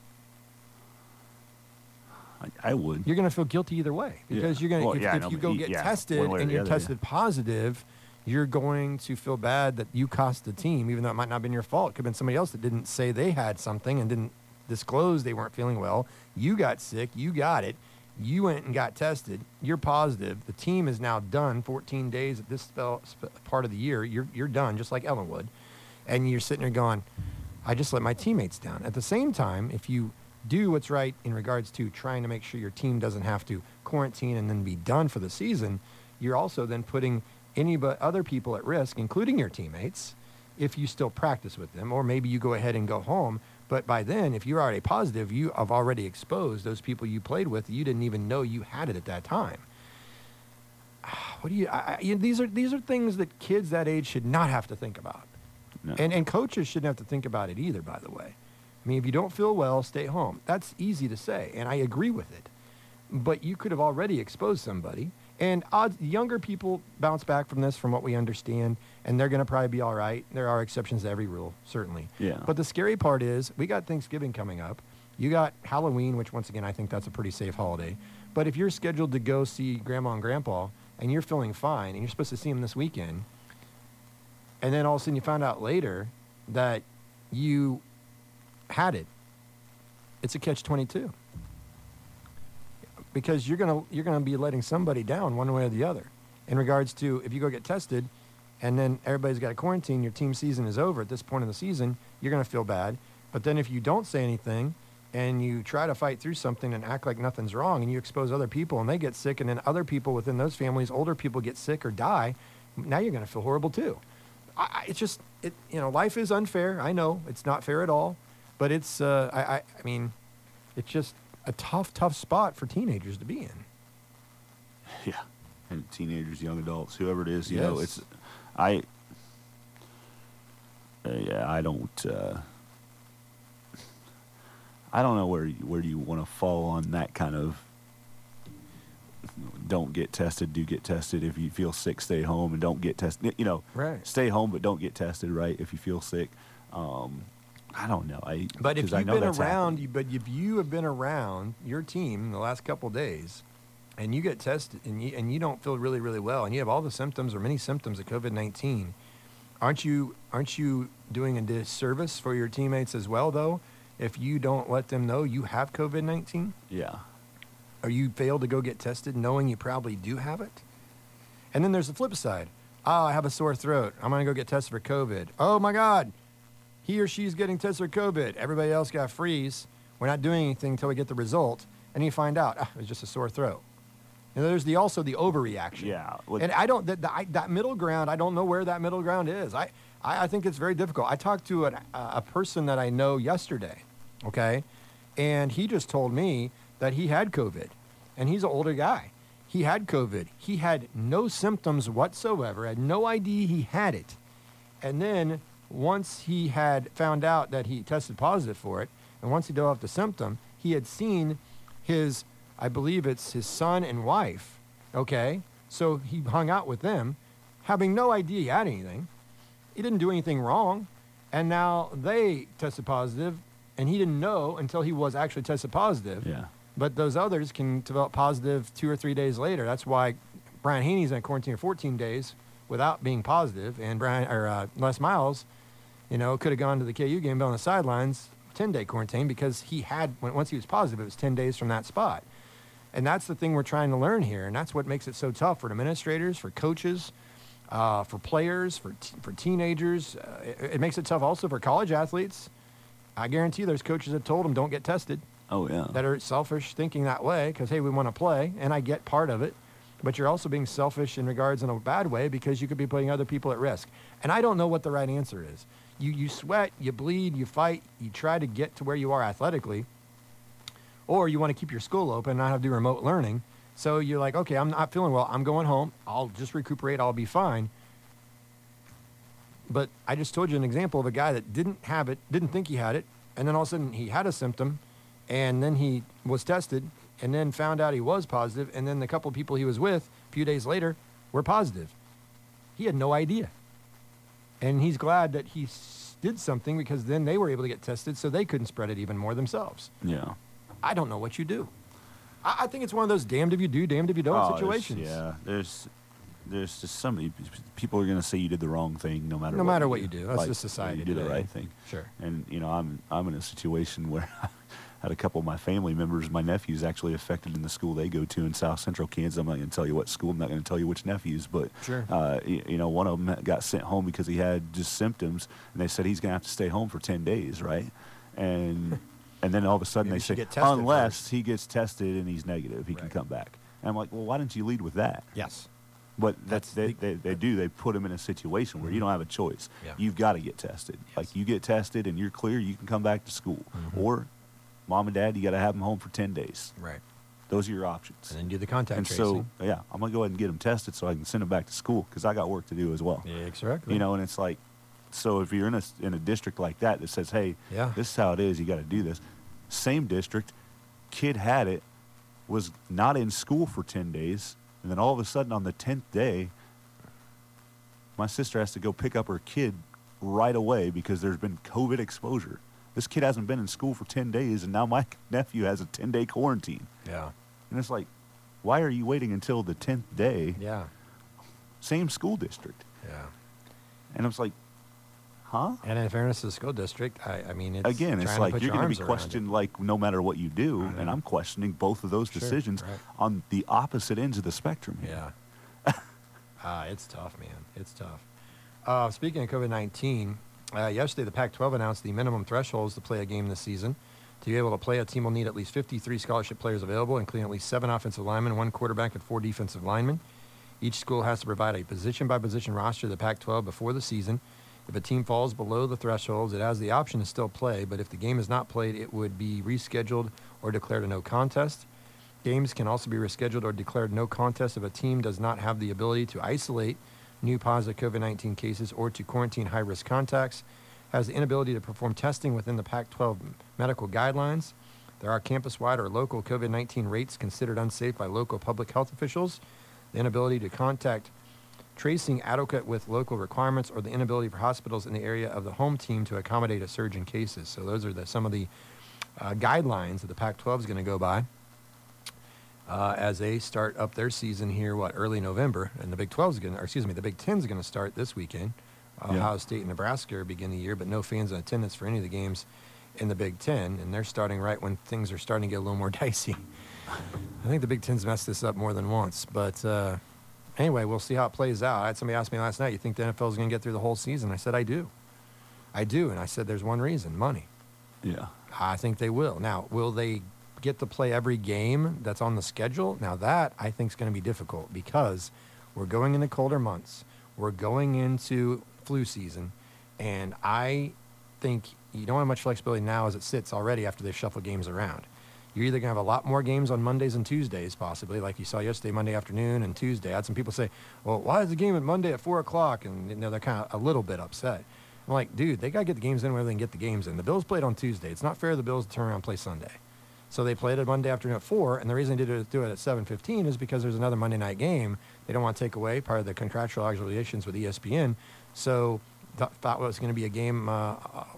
I, I would. You're going to feel guilty either way, because Yeah. you're going to, Well, if, yeah, I if know, you but go he- get yeah, tested one way or and the you're other, yeah. tested positive, you're going to feel bad that you cost the team, even though it might not have been your fault. It could have been somebody else that didn't say they had something and didn't disclose they weren't feeling well. You got sick. You got it. You went and got tested. You're positive. The team is now done fourteen days at this spell, sp- part of the year. You're, you're done, just like Ellen would. And you're sitting there going, I just let my teammates down. At the same time, if you do what's right in regards to trying to make sure your team doesn't have to quarantine and then be done for the season, you're also then putting any but other people at risk, including your teammates, if you still practice with them, or maybe you go ahead and go home. But by then, if you're already positive, you have already exposed those people you played with. You didn't even know you had it at that time. What do you? I, I, you know, these are these are things that kids that age should not have to think about, No. and and coaches shouldn't have to think about it either. By the way, I mean, if you don't feel well, stay home. That's easy to say, and I agree with it. But you could have already exposed somebody. And odds, younger people bounce back from this, from what we understand, and they're going to probably be all right. There are exceptions to every rule, certainly. Yeah. But the scary part is we got Thanksgiving coming up. You got Halloween, which, once again, I think that's a pretty safe holiday. But if you're scheduled to go see Grandma and Grandpa, and you're feeling fine, and you're supposed to see them this weekend, and then all of a sudden you find out later that you had it, it's a catch twenty-two. Because you're gonna you're gonna be letting somebody down one way or the other, in regards to if you go get tested, and then everybody's got to quarantine. Your team season is over at this point in the season. You're gonna feel bad. But then if you don't say anything, and you try to fight through something and act like nothing's wrong, and you expose other people and they get sick, and then other people within those families, older people, get sick or die, now you're gonna feel horrible too. I, I, it's just it you know life is unfair. I know it's not fair at all, but it's uh, I, I I mean, it's just a tough, tough spot for teenagers to be in. Yeah, and teenagers, young adults, whoever it is, you know, Yes. it's I. Uh, yeah, I don't. Uh, I don't know where you, where you want to fall on that kind of. Don't get tested. Do get tested. If you feel sick, stay home and don't get tested. You know, Right. Stay home, but don't get tested. Right. If you feel sick. Um, I don't know. I But if 'cause I you've know been that's around, happening. you, but if you have been around your team the last couple of days, and you get tested, and you and you don't feel really, really well, and you have all the symptoms or many symptoms of COVID nineteen, aren't you aren't you doing a disservice for your teammates as well, though? If you don't let them know you have COVID nineteen, Yeah. or you fail to go get tested knowing you probably do have it. And then there's the flip side. Oh, I have a sore throat. I'm going to go get tested for COVID. Oh, my God. He or she's getting tested for COVID. Everybody else got freeze. We're not doing anything until we get the result. And you find out, ah, it was just a sore throat. And there's the also the overreaction. Yeah. Well, And I don't, that, that, that middle ground, I don't know where that middle ground is. I, I, I think it's very difficult. I talked to an, a, a person that I know yesterday, okay? And he just told me that he had COVID, and he's an older guy. He had COVID. He had no symptoms whatsoever, had no idea he had it. And then once he had found out that he tested positive for it, and once he developed the symptom, he had seen his, I believe it's his son and wife, okay? So he hung out with them, having no idea he had anything. He didn't do anything wrong. And now they tested positive, and he didn't know until he was actually tested positive. Yeah. But those others can develop positive two or three days later. That's why Brian Haney's in quarantine for fourteen days without being positive, and Brian or uh, Les Miles, you know, could have gone to the K U game, but on the sidelines, ten-day quarantine, because he had, when, once he was positive, it was ten days from that spot. And that's the thing we're trying to learn here, and that's what makes it so tough for administrators, for coaches, uh, for players, for t- for teenagers. Uh, it, it makes it tough also for college athletes. I guarantee there's coaches that told them don't get tested, Oh, yeah. that are selfish thinking that way because, hey, we want to play, and I get part of it. But you're also being selfish in regards in a bad way because you could be putting other people at risk. And I don't know what the right answer is. You you sweat, you bleed, you fight, you try to get to where you are athletically, or you want to keep your school open and not have to do remote learning. So you're like, okay, I'm not feeling well. I'm going home. I'll just recuperate. I'll be fine. But I just told you an example of a guy that didn't have it, didn't think he had it, and then all of a sudden he had a symptom, and then he was tested, and then found out he was positive, and then the couple of people he was with a few days later were positive. He had no idea. And he's glad that he s- did something because then they were able to get tested so they couldn't spread it even more themselves. Yeah. I don't know what you do. I, I think it's one of those damned if you do, damned if you don't Oh, there's- situations. Yeah. There's there's just so many people are going to say you did the wrong thing no matter No what matter you what you do. That's Like, just society You do the today. right thing. Sure. And, you know, I'm I'm in a situation where I had a couple of my family members, my nephews actually affected in the school they go to in South Central Kansas. I'm not going to tell you what school. I'm not going to tell you which nephews, but, Sure. uh, you, you know, one of them got sent home because he had just symptoms, and they said he's going to have to stay home for ten days, right? And and then all of a sudden Maybe they you should say, get tested unless first. he gets tested and he's negative, he can Right. come back. And I'm like, well, why didn't you lead with that? Yes. But That's that's they, the- they, they do. They put him in a situation where you don't have a choice. Yeah. You've got to get tested. Yes. Like you get tested and you're clear, you can come back to school. Mm-hmm. Or mom and dad, you got to have them home for ten days. Right. Those are your options. And then do the contact And tracing. so, yeah, I'm going to go ahead and get them tested so I can send them back to school because I got work to do as well. Yeah, exactly. You know, and it's like, so if you're in a, in a district like that that says, hey, Yeah. this is how it is, you got to do this. Same district, kid had it, was not in school for ten days, and then all of a sudden on the tenth day, my sister has to go pick up her kid right away because there's been COVID exposure. This kid hasn't been in school for ten days, and now my nephew has a ten-day quarantine. Yeah. And it's like, why are you waiting until the tenth day? Yeah. Same school district. Yeah. And I was like, huh? And in fairness to the school district, I, I mean, it's Again, it's trying to like put you're your going to arms be around it. questioned like no matter what you do, I know. and I'm questioning both of those Sure, decisions right. on the opposite ends of the spectrum here. Yeah. Ah, it's tough, man. It's tough. Uh, speaking of COVID nineteen, uh, yesterday the Pac twelve announced the minimum thresholds to play a game this season. To be able to play, a team will need at least fifty-three scholarship players available, including at least seven offensive linemen, one quarterback, and four defensive linemen. Each school has to provide a position-by-position roster to the Pac twelve before the season. If a team falls below the thresholds, it has the option to still play, but if the game is not played, it would be rescheduled or declared a no contest. Games can also be rescheduled or declared no contest if a team does not have the ability to isolate new positive COVID nineteen cases or to quarantine high-risk contacts, has the inability to perform testing within the Pac twelve medical guidelines. There are campus-wide or local COVID nineteen rates considered unsafe by local public health officials. The inability to contact tracing adequate with local requirements, or the inability for hospitals in the area of the home team to accommodate a surge in cases. So those are the, some of the uh, guidelines that the Pac twelve is going to go by uh, as they start up their season here, what, early November. And the Big twelve is going to, or excuse me, the Big ten is going to start this weekend. Uh, Yeah. Ohio State and Nebraska begin the year, but no fans in attendance for any of the games in the Big Ten. And they're starting right when things are starting to get a little more dicey. I think the Big Ten's messed this up more than once. But uh, anyway, we'll see how it plays out. I had somebody ask me last night, you think the N F L is going to get through the whole season? I said, I do. I do. And I said, there's one reason, money. Yeah. I think they will. Now, will they get to play every game that's on the schedule? Now, that I think is going to be difficult because we're going into colder months. We're going into flu season. And I think you don't have much flexibility now as it sits already after they shuffle games around. You're either going to have a lot more games on Mondays and Tuesdays, possibly, like you saw yesterday, Monday afternoon and Tuesday. I had some people say, well, why is the game at Monday at four o'clock? And you know, they're kind of a little bit upset. I'm like, dude, they got to get the games in where they can get the games in. The Bills played on Tuesday. It's not fair the Bills to turn around and play Sunday. So they played it Monday afternoon at four, and the reason they did it, do it at seven fifteen is because there's another Monday night game. They don't want to take away part of the contractual obligations with E S P N. So th- thought it was going to be a game uh,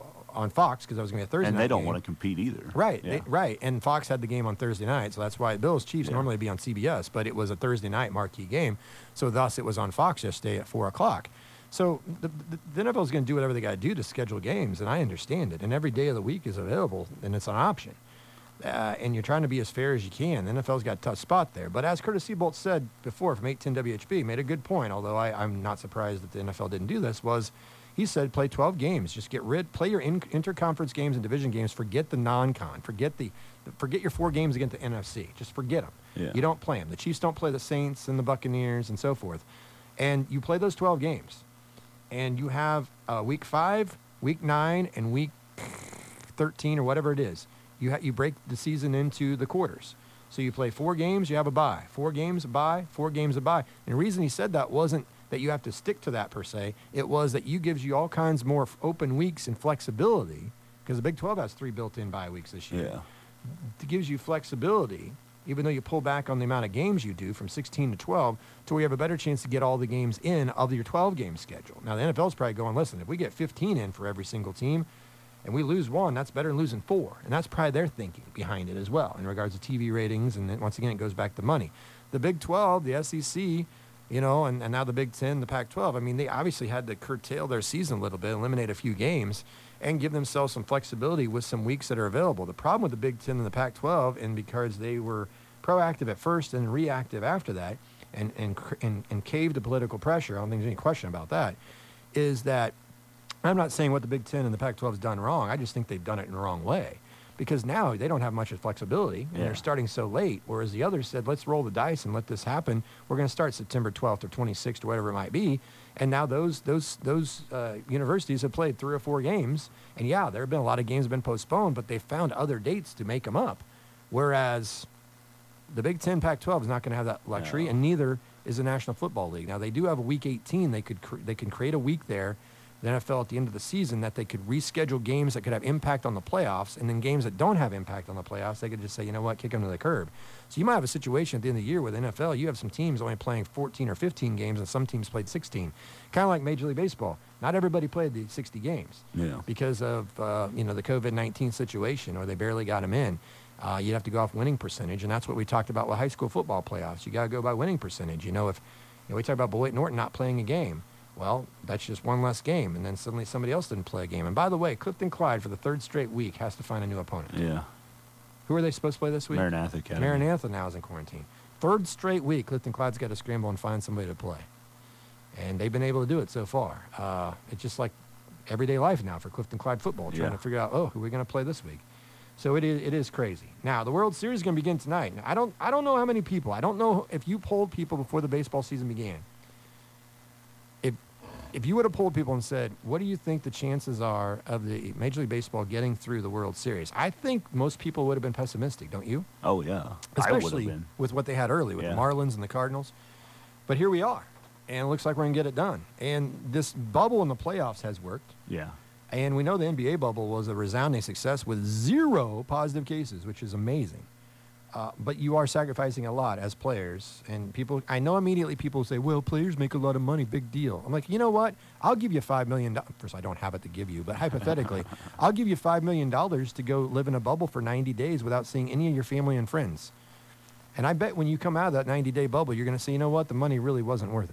on Fox because it was going to be a Thursday and night they don't game. want to compete either. Right, Yeah. they, right. And Fox had the game on Thursday night, so that's why Bills Chiefs Yeah. normally be on C B S, but it was a Thursday night marquee game, so thus it was on Fox yesterday at four o'clock. So the, the, the N F L is going to do whatever they got to do to schedule games, and I understand it. And every day of the week is available, and it's an option. Uh, and you're trying to be as fair as you can. The N F L's got a tough spot there. But as Curtis Seabolt said before from eight ten W H B, made a good point, although I, I'm not surprised that the N F L didn't do this, was he said play twelve games. Just get rid, play your in, interconference games and division games. Forget the non-con. Forget the, forget your four games against the N F C. Just forget them. Yeah. You don't play them. The Chiefs don't play the Saints and the Buccaneers and so forth. And you play those twelve games. And you have uh, week five, week nine, and week thirteen or whatever it is. You ha- you break the season into the quarters. So you play four games, you have a bye. Four games, a bye. Four games, a bye. And the reason he said that wasn't that you have to stick to that per se. It was that you gives you all kinds more f- open weeks and flexibility because the Big twelve has three built-in bye weeks this year. Yeah. It gives you flexibility, even though you pull back on the amount of games you do from sixteen to twelve, to where you have a better chance to get all the games in of your twelve-game schedule. Now, the N F L's probably going, listen, if we get fifteen in for every single team and we lose one, that's better than losing four. And that's probably their thinking behind it as well in regards to T V ratings. And then once again, it goes back to money. The Big twelve, the S E C, you know, and, and now the Big Ten, the Pac twelve, I mean, they obviously had to curtail their season a little bit, eliminate a few games, and give themselves some flexibility with some weeks that are available. The problem with the Big Ten and the Pac twelve, and because they were proactive at first and reactive after that, and, and, and, and caved to political pressure, I don't think there's any question about that, is that I'm not saying what the Big Ten and the Pac twelve has done wrong. I just think they've done it in the wrong way. Because now they don't have much of flexibility, and Yeah. they're starting so late, whereas the others said, let's roll the dice and let this happen. We're going to start September twelfth or twenty-sixth or whatever it might be. And now those those those uh, universities have played three or four games. And, yeah, there have been a lot of games that have been postponed, but they've found other dates to make them up. Whereas the Big Ten, Pac twelve is not going to have that luxury, No. and neither is the National Football League. Now, they do have a Week eighteen. They could cr- they can create a week there, the N F L at the end of the season, that they could reschedule games that could have impact on the playoffs, and then games that don't have impact on the playoffs, they could just say, you know what, kick them to the curb. So you might have a situation at the end of the year with the N F L, you have some teams only playing fourteen or fifteen games, and some teams played sixteen. Kind of like Major League Baseball. Not everybody played the sixty games Yeah. because of uh, you know the COVID nineteen situation, or they barely got them in. Uh, you'd have to go off winning percentage, and that's what we talked about with high school football playoffs. You got to go by winning percentage. You know, if you know, we talk about Beloit Norton not playing a game, well, that's just one less game, and then suddenly somebody else didn't play a game. And by the way, Clifton Clyde for the third straight week has to find a new opponent. Yeah. Who are they supposed to play this week? Maranatha Academy. Maranatha now is in quarantine. Third straight week, Clifton Clyde's got to scramble and find somebody to play. And they've been able to do it so far. Uh, it's just like everyday life now for Clifton Clyde football, trying Yeah. to figure out, oh, who are we going to play this week? So it is, it is crazy. Now, the World Series is going to begin tonight. Now, I don't, I don't know how many people. I don't know if you polled people before the baseball season began. If, if you would have polled people and said, what do you think the chances are of the Major League Baseball getting through the World Series? I think most people would have been pessimistic, don't you? Oh, yeah. I would have Especially been. with what they had early with Yeah. the Marlins and the Cardinals. But here we are, and it looks like we're going to get it done. And this bubble in the playoffs has worked. Yeah. And we know the N B A bubble was a resounding success with zero positive cases, which is amazing. Uh, but you are sacrificing a lot as players. And people, I know immediately people say, well, players make a lot of money, big deal. I'm like, you know what? I'll give you five million dollars. First, I don't have it to give you, but hypothetically, I'll give you five million dollars to go live in a bubble for ninety days without seeing any of your family and friends. And I bet when you come out of that ninety-day bubble, you're going to say, you know what? The money really wasn't worth it.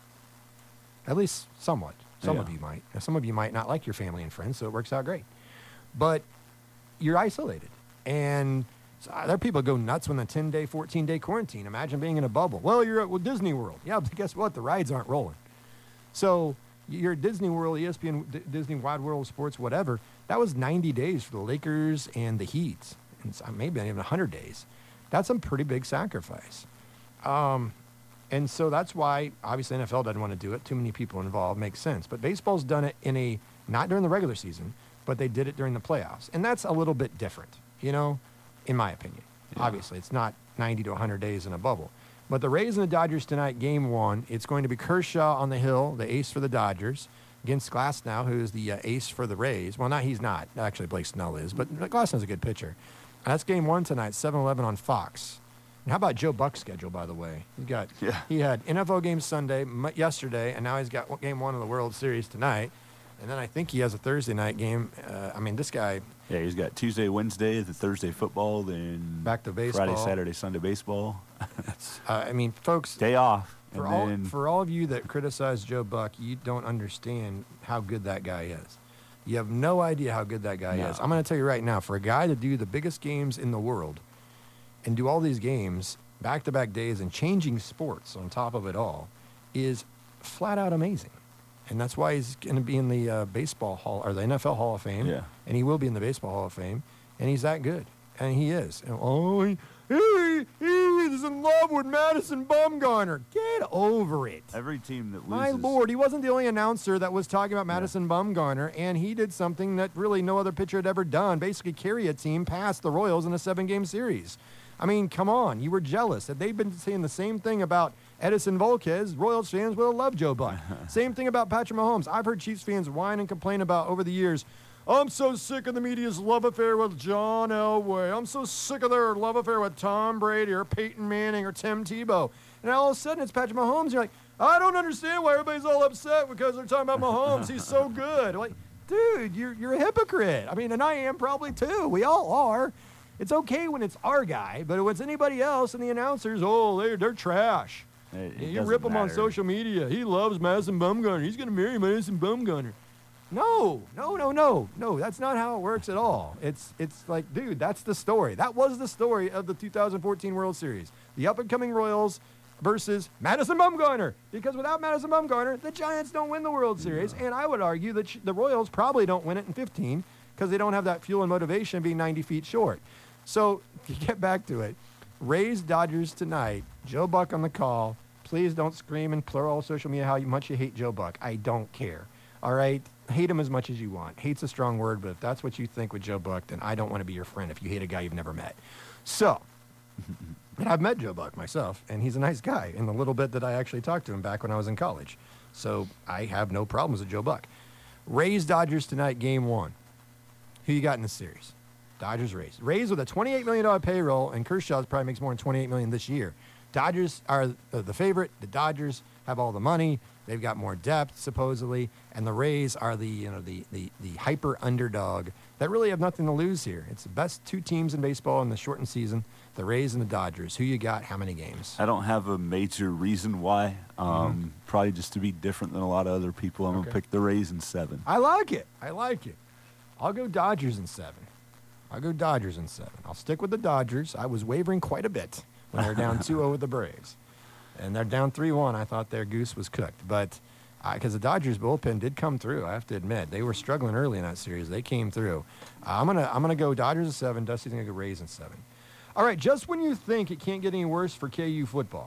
At least somewhat. Some Yeah. of you might. Now, some of you might not like your family and friends, so it works out great. But you're isolated. And so, uh, there are people who go nuts when the ten-day, fourteen-day quarantine. Imagine being in a bubble. Well, you're at well, Disney World. Yeah, but guess what? The rides aren't rolling. So you're at Disney World, E S P N, D- Disney Wide World of Sports, whatever. That was ninety days for the Lakers and the Heat. And so maybe not even one hundred days. That's a pretty big sacrifice. Um, and so that's why, obviously, N F L doesn't want to do it. Too many people involved. Makes sense. But baseball's done it in a, not during the regular season, but they did it during the playoffs. And that's a little bit different, you know, in my opinion. Yeah. Obviously, it's not ninety to one hundred days in a bubble. But the Rays and the Dodgers tonight, game one, it's going to be Kershaw on the hill, the ace for the Dodgers, against Glasnow, who is the uh, ace for the Rays. Well, not he's not. Actually, Blake Snell is, but Glasnow's a good pitcher. That's game one tonight, seven eleven on Fox. And how about Joe Buck's schedule, by the way? He got yeah. he had N F L game Sunday m- yesterday, and now he's got game one of the World Series tonight. And then I think he has a Thursday night game. Uh, I mean, this guy. Yeah, he's got Tuesday, Wednesday, the Thursday football, then back to baseball. Friday, Saturday, Sunday baseball. uh, I mean, folks. Day off. For and all then, for all of you that criticize Joe Buck, you don't understand how good that guy is. You have no idea how good that guy No. is. I'm going to tell you right now, for a guy to do the biggest games in the world and do all these games back-to-back days and changing sports on top of it all is flat out amazing. And that's why he's going to be in the uh, baseball hall or the N F L Hall of Fame. Yeah. And he will be in the baseball Hall of Fame. And he's that good. And he is. And, oh, he, he, he's in love with Madison Bumgarner. Get over it. every team that loses. My Lord, he wasn't the only announcer that was talking about Madison Bumgarner, and he did something that really no other pitcher had ever done, basically carry a team past the Royals in a seven-game series. I mean, come on. You were jealous. If they'd been saying the same thing about Edison Volquez, Royals fans would have loved Joe Buck. Same thing about Patrick Mahomes. I've heard Chiefs fans whine and complain about over the years, I'm so sick of the media's love affair with John Elway. I'm so sick of their love affair with Tom Brady or Peyton Manning or Tim Tebow. And all of a sudden, it's Patrick Mahomes. You're like, I don't understand why everybody's all upset because they're talking about Mahomes. He's so good. Like, dude, you're, you're a hypocrite. I mean, and I am probably too. We all are. It's okay when it's our guy, but when it's anybody else and the announcers, oh, they're, they're trash. It, it you doesn't rip him on matter. social media. He loves Madison Bumgarner. He's going to marry Madison Bumgarner. No, no, no, no, no. That's not how it works at all. It's it's like, dude, that's the story. That was the story of the two thousand fourteen World Series. The up-and-coming Royals versus Madison Bumgarner. Because without Madison Bumgarner, the Giants don't win the World Series. And I would argue that sh- the Royals probably don't win it in fifteen because they don't have that fuel and motivation being ninety feet short. So, to get back to it, Rays Dodgers tonight. Joe Buck on the call. Please don't scream and plural social media how much you hate Joe Buck. I don't care. All right? Hate him as much as you want. Hate's a strong word, but if that's what you think with Joe Buck, then I don't want to be your friend if you hate a guy you've never met. So, and I've met Joe Buck myself, and he's a nice guy in the little bit that I actually talked to him back when I was in college. So I have no problems with Joe Buck. Rays Dodgers tonight, game one. Who you got in this series? Dodgers Rays. Rays with a twenty-eight million dollars payroll, and Kershaw probably makes more than twenty-eight million dollars this year. Dodgers are the favorite. The Dodgers have all the money. They've got more depth, supposedly, and the Rays are the you know the, the, the hyper underdog that really have nothing to lose here. It's the best two teams in baseball in the shortened season, the Rays and the Dodgers. Who you got? How many games? I don't have a major reason why. Um, Mm-hmm. Probably just to be different than a lot of other people. I'm Okay. going to pick the Rays in seven. I like it. I like it. I'll go Dodgers in seven. I'll go Dodgers in seven. I'll stick with the Dodgers. I was wavering quite a bit when they were down two oh with the Braves. And they're down three one. I thought their goose was cooked. But because the Dodgers bullpen did come through, I have to admit. They were struggling early in that series. They came through. Uh, I'm going to I'm gonna go Dodgers in seven. Dusty's going to go Rays in seven. All right, just when you think it can't get any worse for K U football,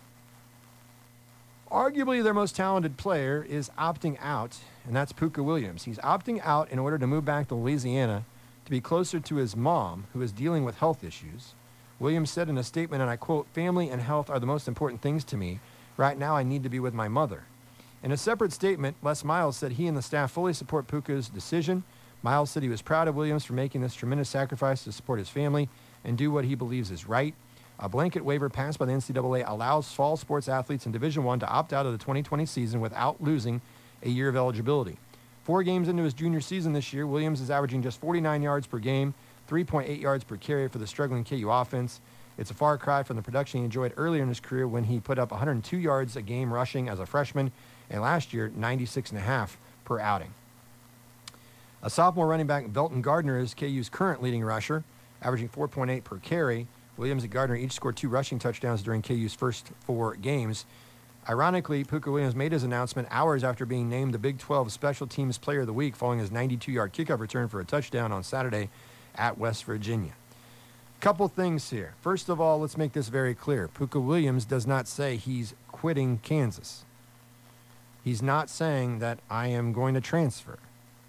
arguably their most talented player is opting out, and that's Puka Williams. He's opting out in order to move back to Louisiana to be closer to his mom, who is dealing with health issues. Williams said in a statement, and I quote, "Family and health are the most important things to me. Right now, I need to be with my mother." In a separate statement, Les Miles said he and the staff fully support Puka's decision. Miles said he was proud of Williams for making this tremendous sacrifice to support his family and do what he believes is right. A blanket waiver passed by the N C double A allows fall sports athletes in Division One to opt out of the twenty twenty season without losing a year of eligibility. Four games into his junior season this year, Williams is averaging just forty-nine yards per game, three point eight yards per carry for the struggling K U offense. It's a far cry from the production he enjoyed earlier in his career when he put up one hundred two yards a game rushing as a freshman, and last year, ninety-six and a half per outing. A sophomore running back, Velton Gardner, is K U's current leading rusher, averaging four point eight per carry. Williams and Gardner each scored two rushing touchdowns during K U's first four games. Ironically, Puka Williams made his announcement hours after being named the Big twelve Special Teams Player of the Week following his ninety-two-yard kickoff return for a touchdown on Saturday at West Virginia. Couple things here. First of all, let's make this very clear. Puka Williams does not say he's quitting Kansas. He's not saying that I am going to transfer.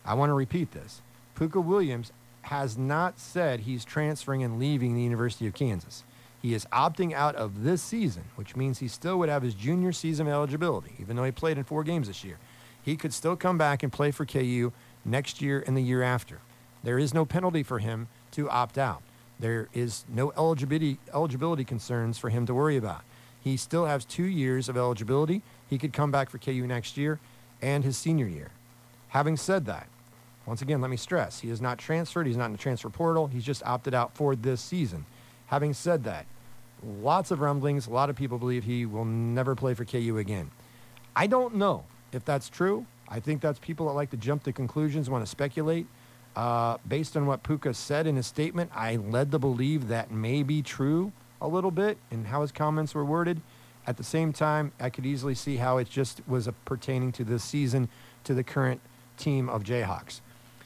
I want to repeat this. Pooka Williams has not said he's transferring and leaving the University of Kansas. He is opting out of this season, which means he still would have his junior season eligibility, even though he played in four games this year. He could still come back and play for K U next year and the year after. There is no penalty for him to opt out. There is no eligibility eligibility concerns for him to worry about. He still has two years of eligibility. He could come back for K U next year and his senior year. Having said that, once again, let me stress, he is not transferred. He's not in the transfer portal. He's just opted out for this season. Having said that, lots of rumblings. A lot of people believe he will never play for K U again. I don't know if that's true. I think that's people that like to jump to conclusions, want to speculate. Uh, based on what Pooka said in his statement, I led to believe that may be true a little bit and how his comments were worded. At the same time, I could easily see how it just was uh, pertaining to this season, to the current team of Jayhawks.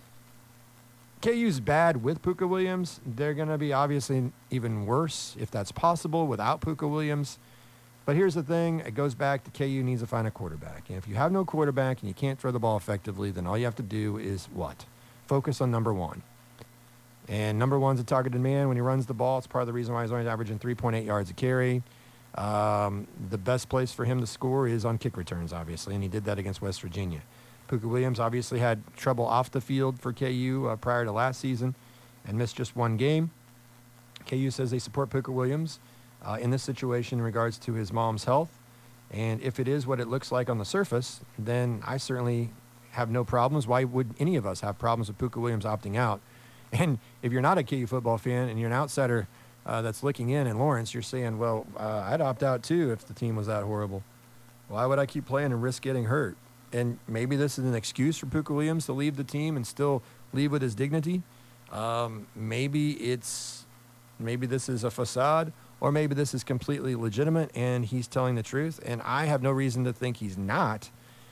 K U's bad with Pooka Williams. They're going to be obviously even worse, if that's possible, without Pooka Williams. But here's the thing. It goes back to K U needs to find a quarterback. And if you have no quarterback and you can't throw the ball effectively, then all you have to do is what? Focus on number one. And number one's a targeted man. When he runs the ball, it's part of the reason why he's only averaging three point eight yards a carry. Um, the best place for him to score is on kick returns, obviously, and he did that against West Virginia. Pooka Williams obviously had trouble off the field for K U uh, prior to last season and missed just one game. K U says they support Pooka Williams uh, in this situation in regards to his mom's health. And if it is what it looks like on the surface, then I certainly have no problems. Why would any of us have problems with Pooka Williams opting out? And if you're not a K U football fan and you're an outsider uh, that's looking in in Lawrence, you're saying, well, uh, I'd opt out too if the team was that horrible. Why would I keep playing and risk getting hurt? And maybe this is an excuse for Pooka Williams to leave the team and still leave with his dignity. Um, maybe it's, maybe this is a facade, or maybe this is completely legitimate and he's telling the truth. And I have no reason to think he's not,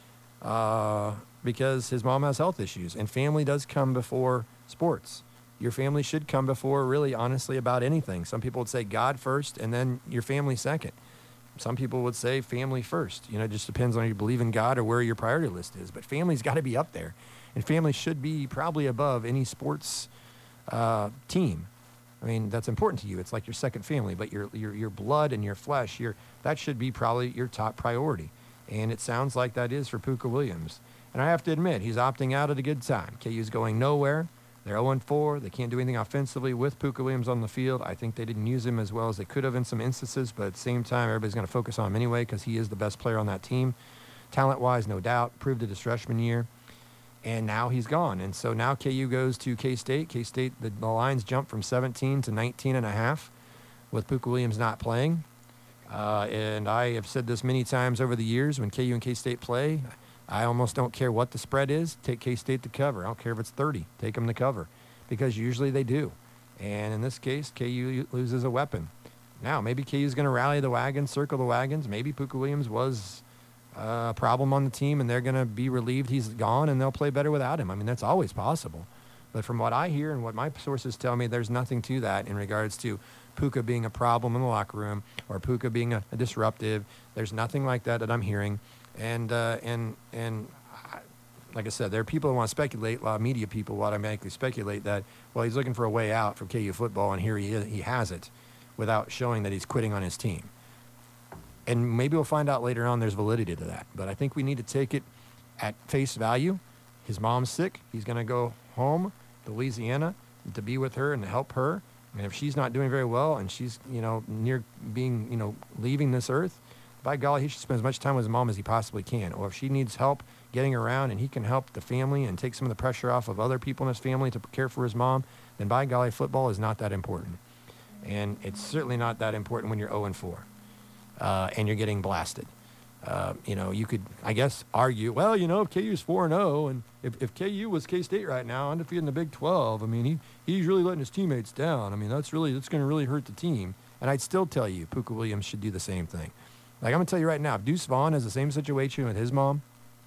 uh, because his mom has health issues, and family does come before sports. Your family should come before, really, honestly, about anything. Some people would say God first and then your family second. Some people would say family first. You know, it just depends on if you believe in God or where your priority list is. But family's got to be up there. And family should be probably above any sports uh, team. I mean, that's important to you. It's like your second family. But your your your blood and your flesh, your that should be probably your top priority. And it sounds like that is for Pooka Williams. And I have to admit, he's opting out at a good time. K U's going nowhere. They're oh and four. They can't do anything offensively with Pooka Williams on the field. I think they didn't use him as well as they could have in some instances, but at the same time, everybody's going to focus on him anyway because he is the best player on that team. Talent-wise, no doubt. Proved it his freshman year. And now he's gone. And so now K U goes to K-State. K-State, the, the lines jump from seventeen to nineteen and a half with Pooka Williams not playing. Uh, and I have said this many times over the years, when K U and K-State play, I almost don't care what the spread is. Take K-State to cover. I don't care if it's thirty. Take them to cover because usually they do. And in this case, K U loses a weapon. Now, maybe K U's going to rally the wagons, circle the wagons. Maybe Pooka Williams was uh, a problem on the team, and they're going to be relieved he's gone, and they'll play better without him. I mean, that's always possible. But from what I hear and what my sources tell me, there's nothing to that in regards to Pooka being a problem in the locker room or Pooka being a, a disruptive. There's nothing like that that I'm hearing. And, uh, and, and I, like I said, there are people who want to speculate, a lot of media people will automatically speculate that, well, he's looking for a way out from K U football, and here he is, he has it without showing that he's quitting on his team. And maybe we'll find out later on there's validity to that. But I think we need to take it at face value. His mom's sick. He's going to go home to Louisiana to be with her and to help her. And if she's not doing very well and she's, you know, near being, you know, leaving this earth, by golly, he should spend as much time with his mom as he possibly can. Or if she needs help getting around and he can help the family and take some of the pressure off of other people in his family to care for his mom, then by golly, football is not that important. And it's certainly not that important when you're oh and four uh, and you're getting blasted. Uh, you know, you could, I guess, argue, well, you know, if K U's four and oh, and if, if K U was K-State right now, undefeated in the Big twelve, I mean, he he's really letting his teammates down. I mean, that's really, that's going to really hurt the team. And I'd still tell you, Pooka Williams should do the same thing. Like, I'm going to tell you right now, if Deuce Vaughn has the same situation with his mom,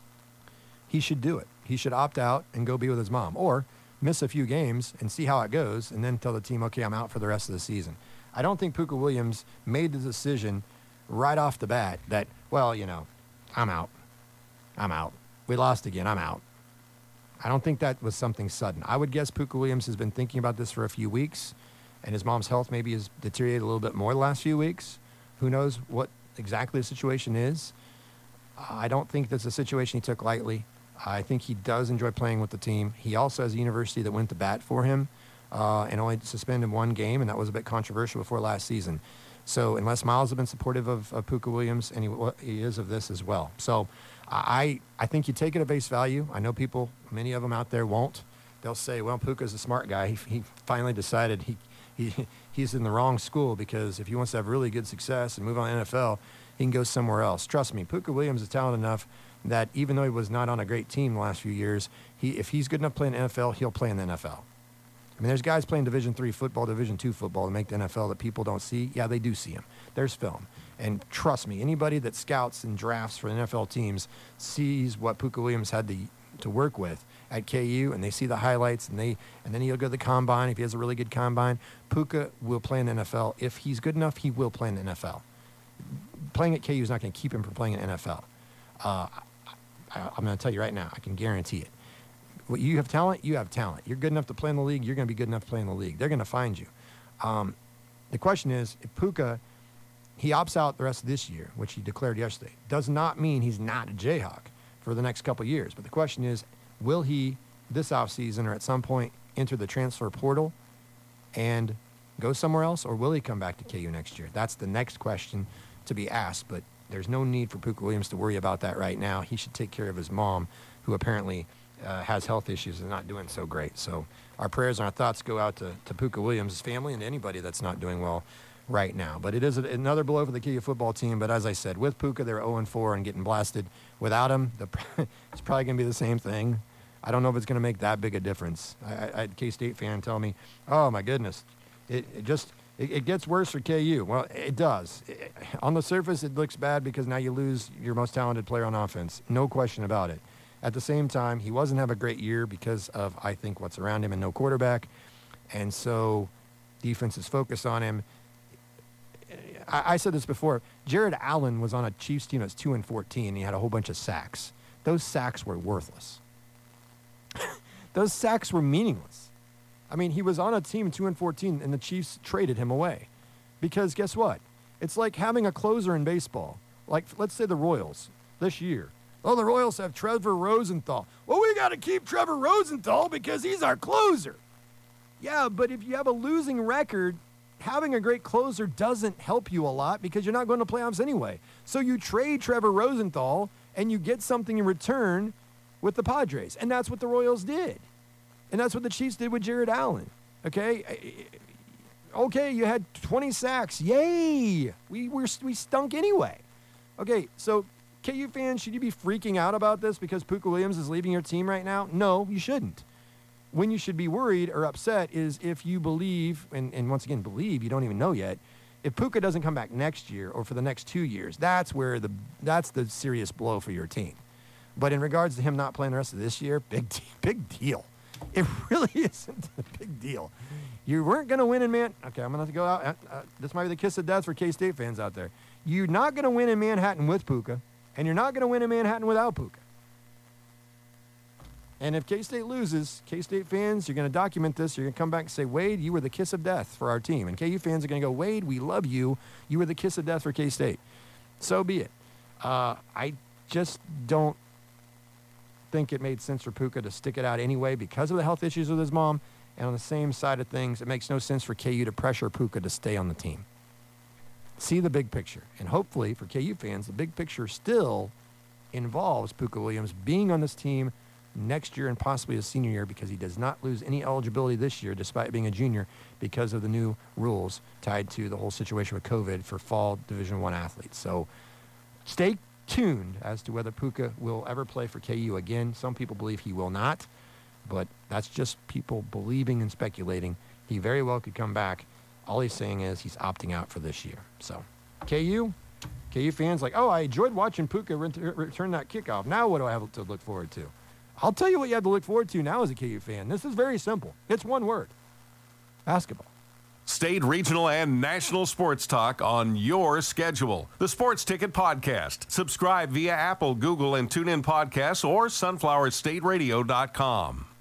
he should do it. He should opt out and go be with his mom. Or miss a few games and see how it goes and then tell the team, okay, I'm out for the rest of the season. I don't think Pooka Williams made the decision right off the bat that, well, you know, I'm out. I'm out. We lost again. I'm out. I don't think that was something sudden. I would guess Pooka Williams has been thinking about this for a few weeks, and his mom's health maybe has deteriorated a little bit more the last few weeks. Who knows what exactly the situation is? Uh, I don't think that's a situation he took lightly. I think he does enjoy playing with the team. He also has a university that went to bat for him uh, and only suspended one game, and that was a bit controversial before last season. So unless Miles has been supportive of, of Pooka Williams, and he, he is of this as well. So I I think you take it at face value. I know people, many of them out there won't. They'll say, well, Pooka's a smart guy. He, he finally decided he, he he's in the wrong school because if he wants to have really good success and move on to the N F L, he can go somewhere else. Trust me, Pooka Williams is talented enough that even though he was not on a great team the last few years, he if he's good enough playing in the N F L, he'll play in the N F L. I mean, there's guys playing Division three football, Division two football to make the N F L that people don't see. Yeah, they do see him. There's film. And trust me, anybody that scouts and drafts for N F L teams sees what Pooka Williams had to to work with at K U, and they see the highlights, and they and then he'll go to the combine. If he has a really good combine, Pooka will play in the N F L. If he's good enough, he will play in the N F L. Playing at K U is not going to keep him from playing in the N F L. Uh, I, I'm going to tell you right now, I can guarantee it. What you have talent, you have talent. You're good enough to play in the league, you're going to be good enough to play in the league. They're going to find you. Um, the question is, if Pooka, he opts out the rest of this year, which he declared yesterday, does not mean he's not a Jayhawk for the next couple of years. But the question is, will he, this offseason or at some point, enter the transfer portal and go somewhere else, or will he come back to K U next year? That's the next question to be asked, but there's no need for Pooka Williams to worry about that right now. He should take care of his mom, who apparently uh, has health issues and not doing so great. So our prayers and our thoughts go out to, to Pooka Williams' family and to anybody that's not doing well right now. But it is a, another blow for the K U football team. But as I said, with Pooka, they're oh and four and getting blasted. Without him, the, it's probably going to be the same thing. I don't know if it's going to make that big a difference. I, I, I had a K-State fan tell me, oh, my goodness, it, it just it, it gets worse for K U. Well, it does. It, on the surface, it looks bad because now you lose your most talented player on offense. No question about it. At the same time, he wasn't having a great year because of, I think, what's around him and no quarterback. And so defense is focused on him. I, I said this before. Jared Allen was on a Chiefs team that's two and fourteen, and he had a whole bunch of sacks. Those sacks were worthless. Those sacks were meaningless. I mean, he was on a team two and fourteen, and the Chiefs traded him away. Because guess what? It's like having a closer in baseball. Like, let's say the Royals this year. Oh, the Royals have Trevor Rosenthal. Well, we got to keep Trevor Rosenthal because he's our closer. Yeah, but if you have a losing record, having a great closer doesn't help you a lot because you're not going to playoffs anyway. So you trade Trevor Rosenthal and you get something in return with the Padres. And that's what the Royals did. And that's what the Chiefs did with Jared Allen. Okay? Okay, you had twenty sacks. Yay! We were we stunk anyway. Okay, so K U fans, should you be freaking out about this because Pooka Williams is leaving your team right now? No, you shouldn't. When you should be worried or upset is if you believe, and, and once again, believe, you don't even know yet, if Pooka doesn't come back next year or for the next two years, that's where the that's the serious blow for your team. But in regards to him not playing the rest of this year, big, big deal. It really isn't a big deal. You weren't going to win in Man. Okay, I'm going to have to go out. Uh, this might be the kiss of death for K-State fans out there. You're not going to win in Manhattan with Pooka, and you're not going to win in Manhattan without Pooka. And if K-State loses, K-State fans, you're going to document this. You're going to come back and say, Wade, you were the kiss of death for our team. And K U fans are going to go, Wade, we love you. You were the kiss of death for K-State. So be it. Uh, I just don't think it made sense for Pooka to stick it out anyway because of the health issues with his mom. And on the same side of things, it makes no sense for K U to pressure Pooka to stay on the team. See the big picture. And hopefully for K U fans, the big picture still involves Pooka Williams being on this team next year and possibly his senior year because he does not lose any eligibility this year despite being a junior because of the new rules tied to the whole situation with COVID for fall Division One athletes. So stay tuned as to whether Pooka will ever play for K U again. Some people believe he will not, but that's just people believing and speculating. He very well could come back. All he's saying is he's opting out for this year. So K U, K U fans like, oh, I enjoyed watching Pooka ret- return that kickoff. Now what do I have to look forward to? I'll tell you what you have to look forward to now as a K U fan. This is very simple. It's one word. Basketball. State, regional, and national sports talk on your schedule. The Sports Ticket Podcast. Subscribe via Apple, Google, and TuneIn Podcasts or sunflower state radio dot com.